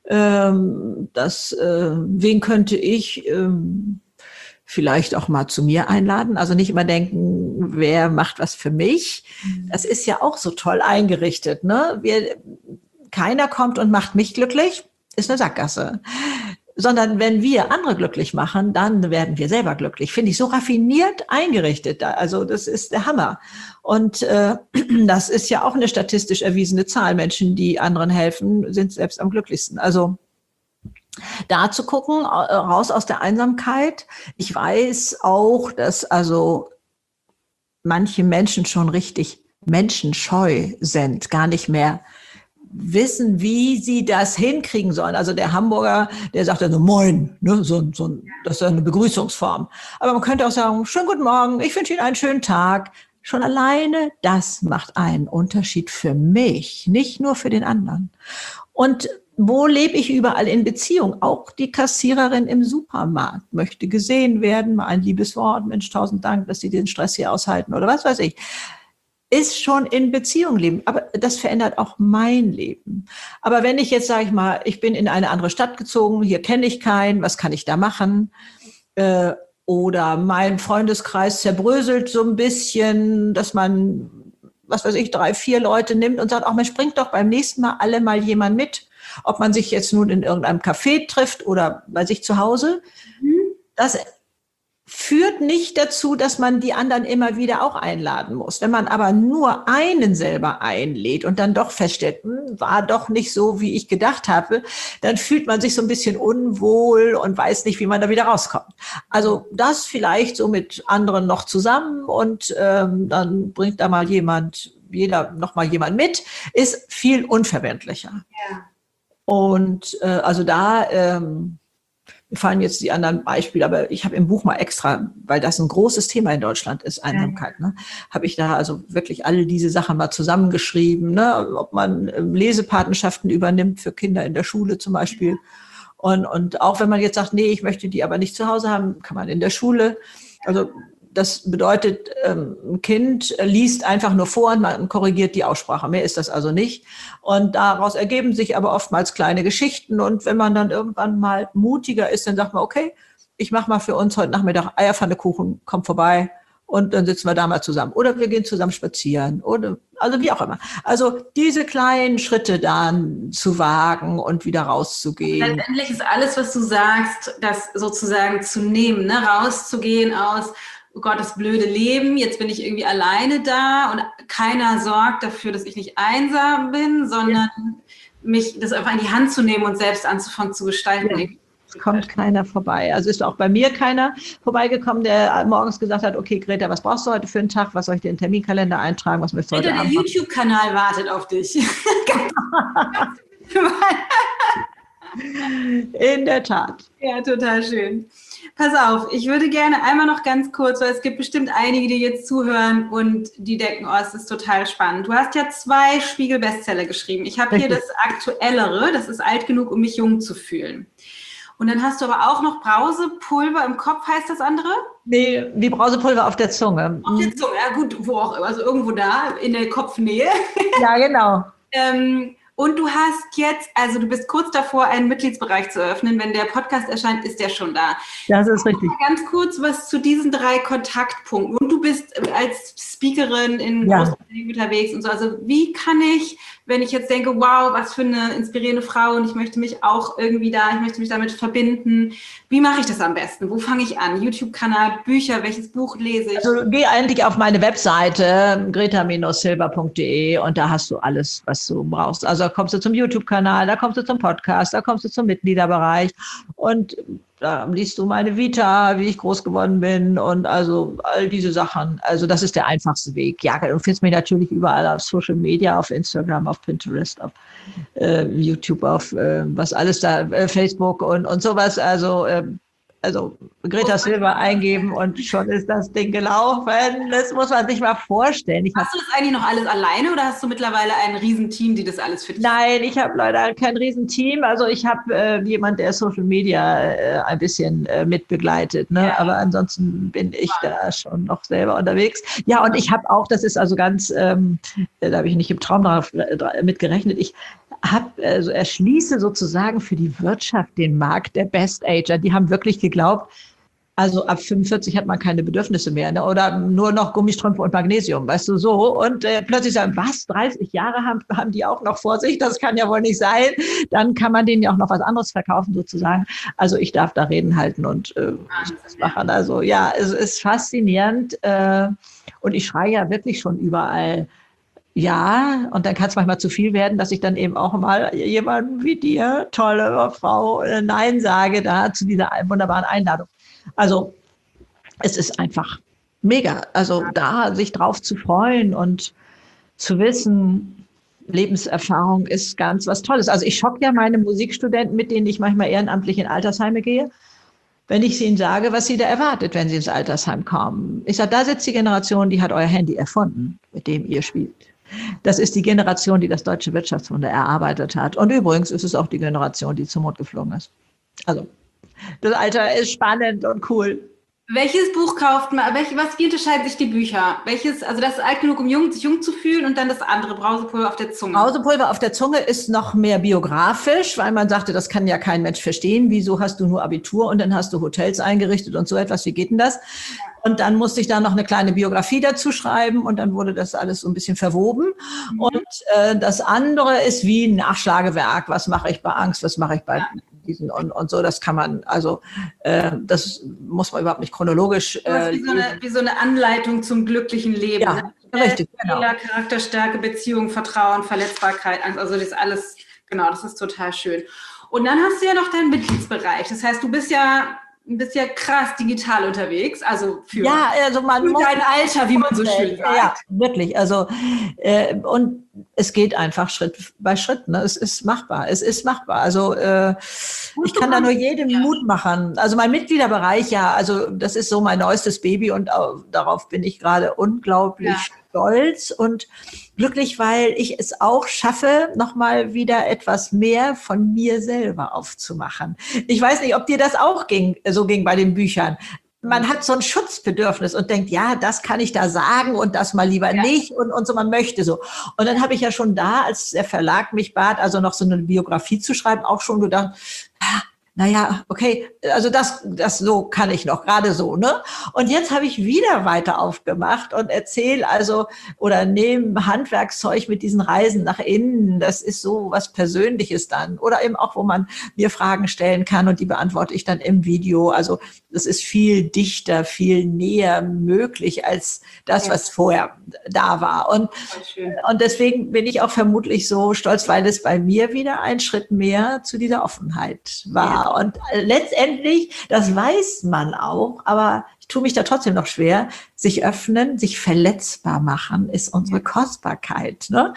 [SPEAKER 2] Wen könnte ich vielleicht auch mal zu mir einladen. Also nicht immer denken, wer macht was für mich. Das ist ja auch so toll eingerichtet, ne? Keiner kommt und macht mich glücklich, ist eine Sackgasse. Sondern wenn wir andere glücklich machen, dann werden wir selber glücklich. Finde ich so raffiniert eingerichtet. Also das ist der Hammer. Und das ist ja auch eine statistisch erwiesene Zahl. Menschen, die anderen helfen, sind selbst am glücklichsten. Also da zu gucken, raus aus der Einsamkeit. Ich weiß auch, dass also manche Menschen schon richtig menschenscheu sind, gar nicht mehr wissen, wie sie das hinkriegen sollen. Also der Hamburger, der sagt dann so Moin, ne? Das ist eine Begrüßungsform. Aber man könnte auch sagen, schönen guten Morgen, ich wünsche Ihnen einen schönen Tag. Schon alleine das macht einen Unterschied für mich, nicht nur für den anderen. Und wo lebe ich überall in Beziehung? Auch die Kassiererin im Supermarkt möchte gesehen werden, mal ein liebes Wort, Mensch, 1000 Dank, dass Sie den Stress hier aushalten oder was weiß ich. Ist schon in Beziehung leben, aber das verändert auch mein Leben. Aber wenn ich jetzt, sage ich mal, ich bin in eine andere Stadt gezogen, hier kenne ich keinen, was kann ich da machen? Oder mein Freundeskreis zerbröselt so ein bisschen, dass man, was weiß ich, 3, 4 Leute nimmt und sagt, ach Mensch, bringt doch beim nächsten Mal alle mal jemand mit. Ob man sich jetzt nun in irgendeinem Café trifft oder bei sich zu Hause. Das führt nicht dazu, dass man die anderen immer wieder auch einladen muss. Wenn man aber nur einen selber einlädt und dann doch feststellt, war doch nicht so, wie ich gedacht habe, dann fühlt man sich so ein bisschen unwohl und weiß nicht, wie man da wieder rauskommt. Also das vielleicht so mit anderen noch zusammen und dann bringt da mal jeder noch mal jemand mit, ist viel unverbindlicher. Ja. Und also da mir fallen jetzt die anderen Beispiele, aber ich habe im Buch mal extra, weil das ein großes Thema in Deutschland ist, Einsamkeit, ne, habe ich da also wirklich alle diese Sachen mal zusammengeschrieben, ne, ob man Lesepatenschaften übernimmt für Kinder in der Schule zum Beispiel. Und auch wenn man jetzt sagt, nee, ich möchte die aber nicht zu Hause haben, kann man in der Schule. Also das bedeutet, ein Kind liest einfach nur vor und man korrigiert die Aussprache. Mehr ist das also nicht. Und daraus ergeben sich aber oftmals kleine Geschichten. Und wenn man dann irgendwann mal mutiger ist, dann sagt man, okay, ich mache mal für uns heute Nachmittag Eierpfannekuchen, komm vorbei. Und dann sitzen wir da mal zusammen. Oder wir gehen zusammen spazieren. Oder, also wie auch immer. Also diese kleinen Schritte dann zu wagen und wieder rauszugehen.
[SPEAKER 1] Letztendlich ist alles, was du sagst, das sozusagen zu nehmen, ne? Rauszugehen aus, oh Gott, das blöde Leben, jetzt bin ich irgendwie alleine da und keiner sorgt dafür, dass ich nicht einsam bin, sondern mich das einfach in die Hand zu nehmen und selbst anzufangen zu gestalten.
[SPEAKER 2] Ja. Es kommt keiner vorbei. Also ist auch bei mir keiner vorbeigekommen, der morgens gesagt hat, okay, Greta, was brauchst du heute für einen Tag? Was soll ich dir in den Terminkalender eintragen? Was möchtest du heute Abend machen?
[SPEAKER 1] Der YouTube-Kanal wartet auf dich.
[SPEAKER 2] In der Tat.
[SPEAKER 1] Ja, total schön. Pass auf, ich würde gerne einmal noch ganz kurz, weil es gibt bestimmt einige, die jetzt zuhören und die denken, oh, es ist total spannend. Du hast ja 2 Spiegel-Bestseller geschrieben. Ich habe hier das aktuellere, das ist alt genug, um mich jung zu fühlen. Und dann hast du aber auch noch Brausepulver im Kopf, heißt das andere?
[SPEAKER 2] Nee, wie Brausepulver auf der Zunge.
[SPEAKER 1] Auf der Zunge, ja gut, wo auch immer, also irgendwo da, in der Kopfnähe.
[SPEAKER 2] Ja, genau.
[SPEAKER 1] Und du hast jetzt, also du bist kurz davor, einen Mitgliedsbereich zu eröffnen. Wenn der Podcast erscheint, ist der schon da.
[SPEAKER 2] Das ist richtig.
[SPEAKER 1] Ganz kurz was zu diesen 3 Kontaktpunkten. Und du bist als Speakerin in Großunternehmen unterwegs und so. Also wie kann ich, wenn ich jetzt denke, wow, was für eine inspirierende Frau und ich möchte mich auch irgendwie ich möchte mich damit verbinden. Wie mache ich das am besten? Wo fange ich an? YouTube-Kanal, Bücher, welches Buch lese ich?
[SPEAKER 2] Also geh eigentlich auf meine Webseite greta-silber.de und da hast du alles, was du brauchst. Also da kommst du zum YouTube-Kanal, da kommst du zum Podcast, da kommst du zum Mitgliederbereich und da liest du meine Vita, wie ich groß geworden bin und also all diese Sachen. Also das ist der einfachste Weg. Ja, du findest mich natürlich überall auf Social Media, auf Instagram, auf Pinterest, auf YouTube, auf was alles da, Facebook und sowas. Also Greta Silber eingeben und schon ist das Ding gelaufen. Das muss man sich mal vorstellen.
[SPEAKER 1] Hast du das eigentlich noch alles alleine oder hast du mittlerweile ein Riesenteam, die das alles für dich?
[SPEAKER 2] Nein, ich habe leider kein Riesenteam. Also ich habe jemand, der Social Media ein bisschen mitbegleitet. Ne? Ja. Aber ansonsten bin ich da schon noch selber unterwegs. Ja, und ich habe auch, das ist also ganz, da habe ich nicht im Traum mit gerechnet, ich erschließe sozusagen für die Wirtschaft den Markt der Best-Ager. Die haben wirklich geglaubt, also ab 45 hat man keine Bedürfnisse mehr, ne? Oder nur noch Gummistrümpfe und Magnesium, weißt du, so. Und plötzlich sagen, was, 30 Jahre haben die auch noch vor sich? Das kann ja wohl nicht sein. Dann kann man denen ja auch noch was anderes verkaufen, sozusagen. Also ich darf da Reden halten und das machen. Also ja, es ist faszinierend. Und ich schreie ja wirklich schon überall, ja, und dann kann es manchmal zu viel werden, dass ich dann eben auch mal jemandem wie dir, tolle Frau, Nein sage da zu dieser wunderbaren Einladung. Also es ist einfach mega. Also da sich drauf zu freuen und zu wissen, Lebenserfahrung ist ganz was Tolles. Also ich schocke ja meine Musikstudenten, mit denen ich manchmal ehrenamtlich in Altersheime gehe, wenn ich ihnen sage, was sie da erwartet, wenn sie ins Altersheim kommen. Ich sage, da sitzt die Generation, die hat euer Handy erfunden, mit dem ihr spielt. Das ist die Generation, die das deutsche Wirtschaftswunder erarbeitet hat. Und übrigens ist es auch die Generation, die zum Mond geflogen ist. Also das Alter ist spannend und cool.
[SPEAKER 1] Welches Buch kauft man? Wie unterscheiden sich die Bücher? Also das ist alt genug, um sich jung zu fühlen und dann das andere, Brausepulver auf der Zunge.
[SPEAKER 2] Brausepulver auf der Zunge ist noch mehr biografisch, weil man sagte, das kann ja kein Mensch verstehen. Wieso hast du nur Abitur und dann hast du Hotels eingerichtet und so etwas? Wie geht denn das? Und dann musste ich da noch eine kleine Biografie dazu schreiben und dann wurde das alles so ein bisschen verwoben. Mhm. Und das andere ist wie ein Nachschlagewerk. Was mache ich bei Angst? Was mache ich bei diesen und so? Das kann man, also das muss man überhaupt nicht chronologisch.
[SPEAKER 1] Wie so eine Anleitung zum glücklichen Leben.
[SPEAKER 2] Ja,
[SPEAKER 1] ne?
[SPEAKER 2] Richtig, genau.
[SPEAKER 1] Charakterstärke, Beziehung, Vertrauen, Verletzbarkeit, Angst. Also das ist alles, genau, das ist total schön. Und dann hast du ja noch deinen Mitgliedsbereich. Das heißt, du bist ja krass digital unterwegs, also für dein Alter, wie man so schön sagt.
[SPEAKER 2] Ja, wirklich. Also und es geht einfach Schritt bei Schritt. Ne? Es ist machbar. Also ich kann da nur jedem Mut machen. Also mein Mitgliederbereich, ja, also das ist so mein neuestes Baby und darauf bin ich gerade unglaublich stolz und glücklich, weil ich es auch schaffe, nochmal wieder etwas mehr von mir selber aufzumachen. Ich weiß nicht, ob dir das auch so ging bei den Büchern. Man hat so ein Schutzbedürfnis und denkt, ja, das kann ich da sagen und das mal lieber nicht und so, man möchte so. Und dann habe ich ja schon da, als der Verlag mich bat, also noch so eine Biografie zu schreiben, auch schon gedacht, naja, okay, also das so kann ich noch, gerade so, ne? Und jetzt habe ich wieder weiter aufgemacht und erzähle also oder nehme Handwerkszeug mit diesen Reisen nach innen. Das ist so was Persönliches dann. Oder eben auch, wo man mir Fragen stellen kann und die beantworte ich dann im Video. Also das ist viel dichter, viel näher möglich als das, was vorher da war. Und deswegen bin ich auch vermutlich so stolz, weil es bei mir wieder ein Schritt mehr zu dieser Offenheit war. Ja. Und letztendlich, das weiß man auch, aber ich tue mich da trotzdem noch schwer, sich öffnen, sich verletzbar machen, ist unsere Kostbarkeit, ne?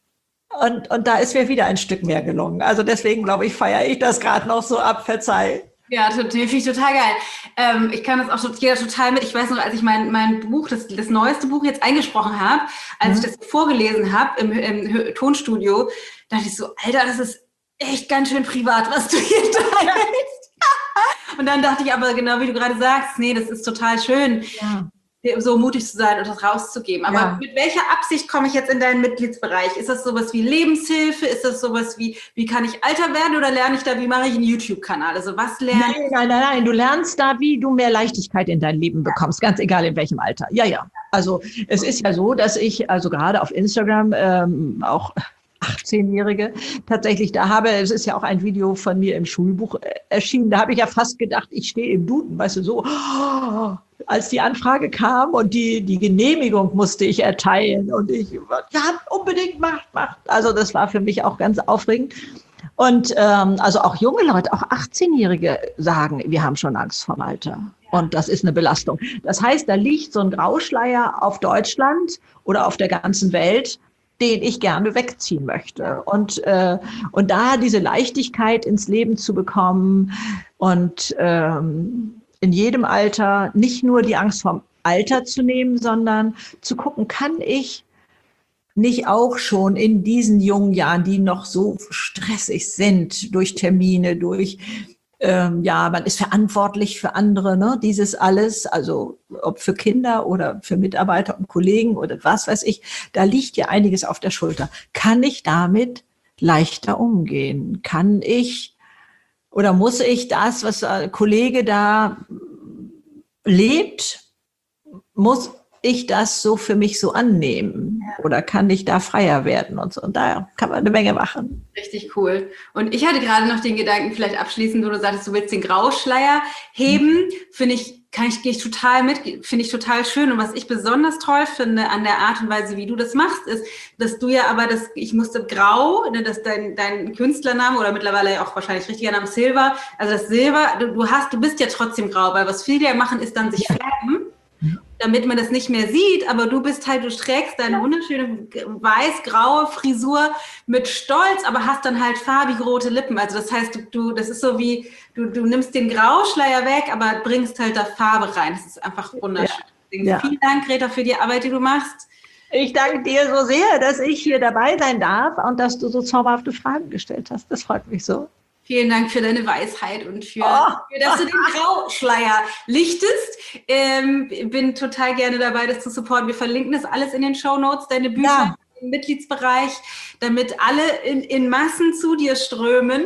[SPEAKER 2] Und da ist mir wieder ein Stück mehr gelungen. Also deswegen, glaube ich, feiere ich das gerade noch so ab, verzeih.
[SPEAKER 1] Ja, finde ich total geil. Ich kann das auch total mit. Ich weiß noch, als ich mein Buch, das neueste Buch jetzt eingesprochen habe, als ich das vorgelesen habe im Tonstudio, dachte ich so, Alter, das ist echt ganz schön privat, was du hier teilst. Und dann dachte ich aber, genau wie du gerade sagst, nee, das ist total schön. Ja. so mutig zu sein und das rauszugeben. Aber mit welcher Absicht komme ich jetzt in deinen Mitgliedsbereich? Ist das sowas wie Lebenshilfe? Ist das sowas wie kann ich alter werden oder lerne ich da, wie mache ich einen YouTube-Kanal? Also was lerne ich?
[SPEAKER 2] Nein. Du lernst da, wie du mehr Leichtigkeit in dein Leben bekommst, ganz egal in welchem Alter. Ja. Also es ist ja so, dass ich also gerade auf Instagram auch 18-Jährige tatsächlich da habe. Es ist ja auch ein Video von mir im Schulbuch erschienen. Da habe ich ja fast gedacht, ich stehe im Duden, weißt du, so. Als die Anfrage kam und die Genehmigung musste ich erteilen und ich, ja, unbedingt macht. Also das war für mich auch ganz aufregend. Und also auch junge Leute, auch 18-Jährige sagen, wir haben schon Angst vorm Alter. Und das ist eine Belastung. Das heißt, da liegt so ein Grauschleier auf Deutschland oder auf der ganzen Welt, den ich gerne wegziehen möchte. Und da diese Leichtigkeit ins Leben zu bekommen und in jedem Alter nicht nur die Angst vorm Alter zu nehmen, sondern zu gucken, kann ich nicht auch schon in diesen jungen Jahren, die noch so stressig sind, durch Termine, durch, man ist verantwortlich für andere, ne? Dieses alles, also ob für Kinder oder für Mitarbeiter und Kollegen oder was weiß ich, da liegt ja einiges auf der Schulter. Kann ich damit leichter umgehen? Kann ich oder muss ich das, was ein Kollege da lebt, muss ich das so für mich so annehmen? Oder kann ich da freier werden und so? Und da kann man eine Menge machen.
[SPEAKER 1] Richtig cool. Und ich hatte gerade noch den Gedanken, vielleicht abschließend, wo du sagtest, du willst den Grauschleier heben, gehe ich total mit, finde ich total schön. Und was ich besonders toll finde an der Art und Weise, wie du das machst, ist, dass du ja aber ich musste grau, dass dein Künstlername oder mittlerweile auch wahrscheinlich richtiger Name Silber, also das Silber, du bist ja trotzdem grau, weil was viele ja machen, ist dann sich färben, damit man das nicht mehr sieht, aber du trägst deine wunderschöne weiß-graue Frisur mit Stolz, aber hast dann halt farbig rote Lippen. Also das heißt, das ist so wie, du nimmst den Grauschleier weg, aber bringst halt da Farbe rein. Das ist einfach wunderschön. Ja. Vielen Dank, Greta, für die Arbeit, die du machst.
[SPEAKER 2] Ich danke dir so sehr, dass ich hier dabei sein darf und dass du so zauberhafte Fragen gestellt hast. Das freut mich so.
[SPEAKER 1] Vielen Dank für deine Weisheit und für dass du den Grauschleier lichtest. Bin total gerne dabei, das zu supporten. Wir verlinken das alles in den Shownotes, deine Bücher im Mitgliedsbereich, damit alle in Massen zu dir strömen.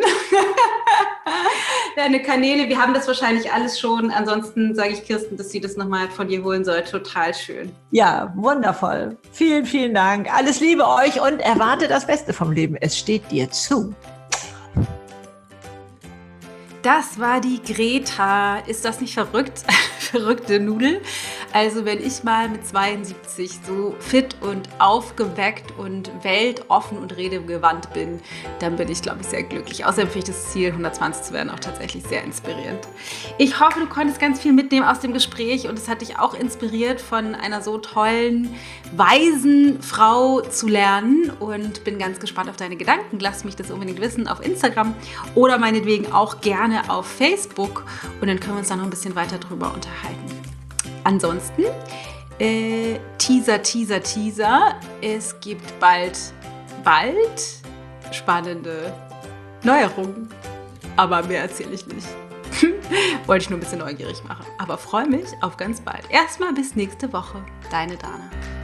[SPEAKER 1] Deine Kanäle, wir haben das wahrscheinlich alles schon. Ansonsten sage ich Kirsten, dass sie das nochmal von dir holen soll. Total schön.
[SPEAKER 2] Ja, wundervoll. Vielen, vielen Dank. Alles Liebe euch und erwarte das Beste vom Leben. Es steht dir zu.
[SPEAKER 1] Das war die Greta. Ist das nicht verrückt? Verrückte Nudel. Also wenn ich mal mit 72 so fit und aufgeweckt und weltoffen und redegewandt bin, dann bin ich, glaube ich, sehr glücklich. Außerdem finde ich das Ziel, 120 zu werden, auch tatsächlich sehr inspirierend. Ich hoffe, du konntest ganz viel mitnehmen aus dem Gespräch und es hat dich auch inspiriert, von einer so tollen, weisen Frau zu lernen und bin ganz gespannt auf deine Gedanken. Lass mich das unbedingt wissen auf Instagram oder meinetwegen auch gerne auf Facebook und dann können wir uns da noch ein bisschen weiter drüber unterhalten. Ansonsten, Teaser, es gibt bald spannende Neuerungen, aber mehr erzähle ich nicht. Wollte ich nur ein bisschen neugierig machen, aber freue mich auf ganz bald. Erstmal bis nächste Woche, deine Dana.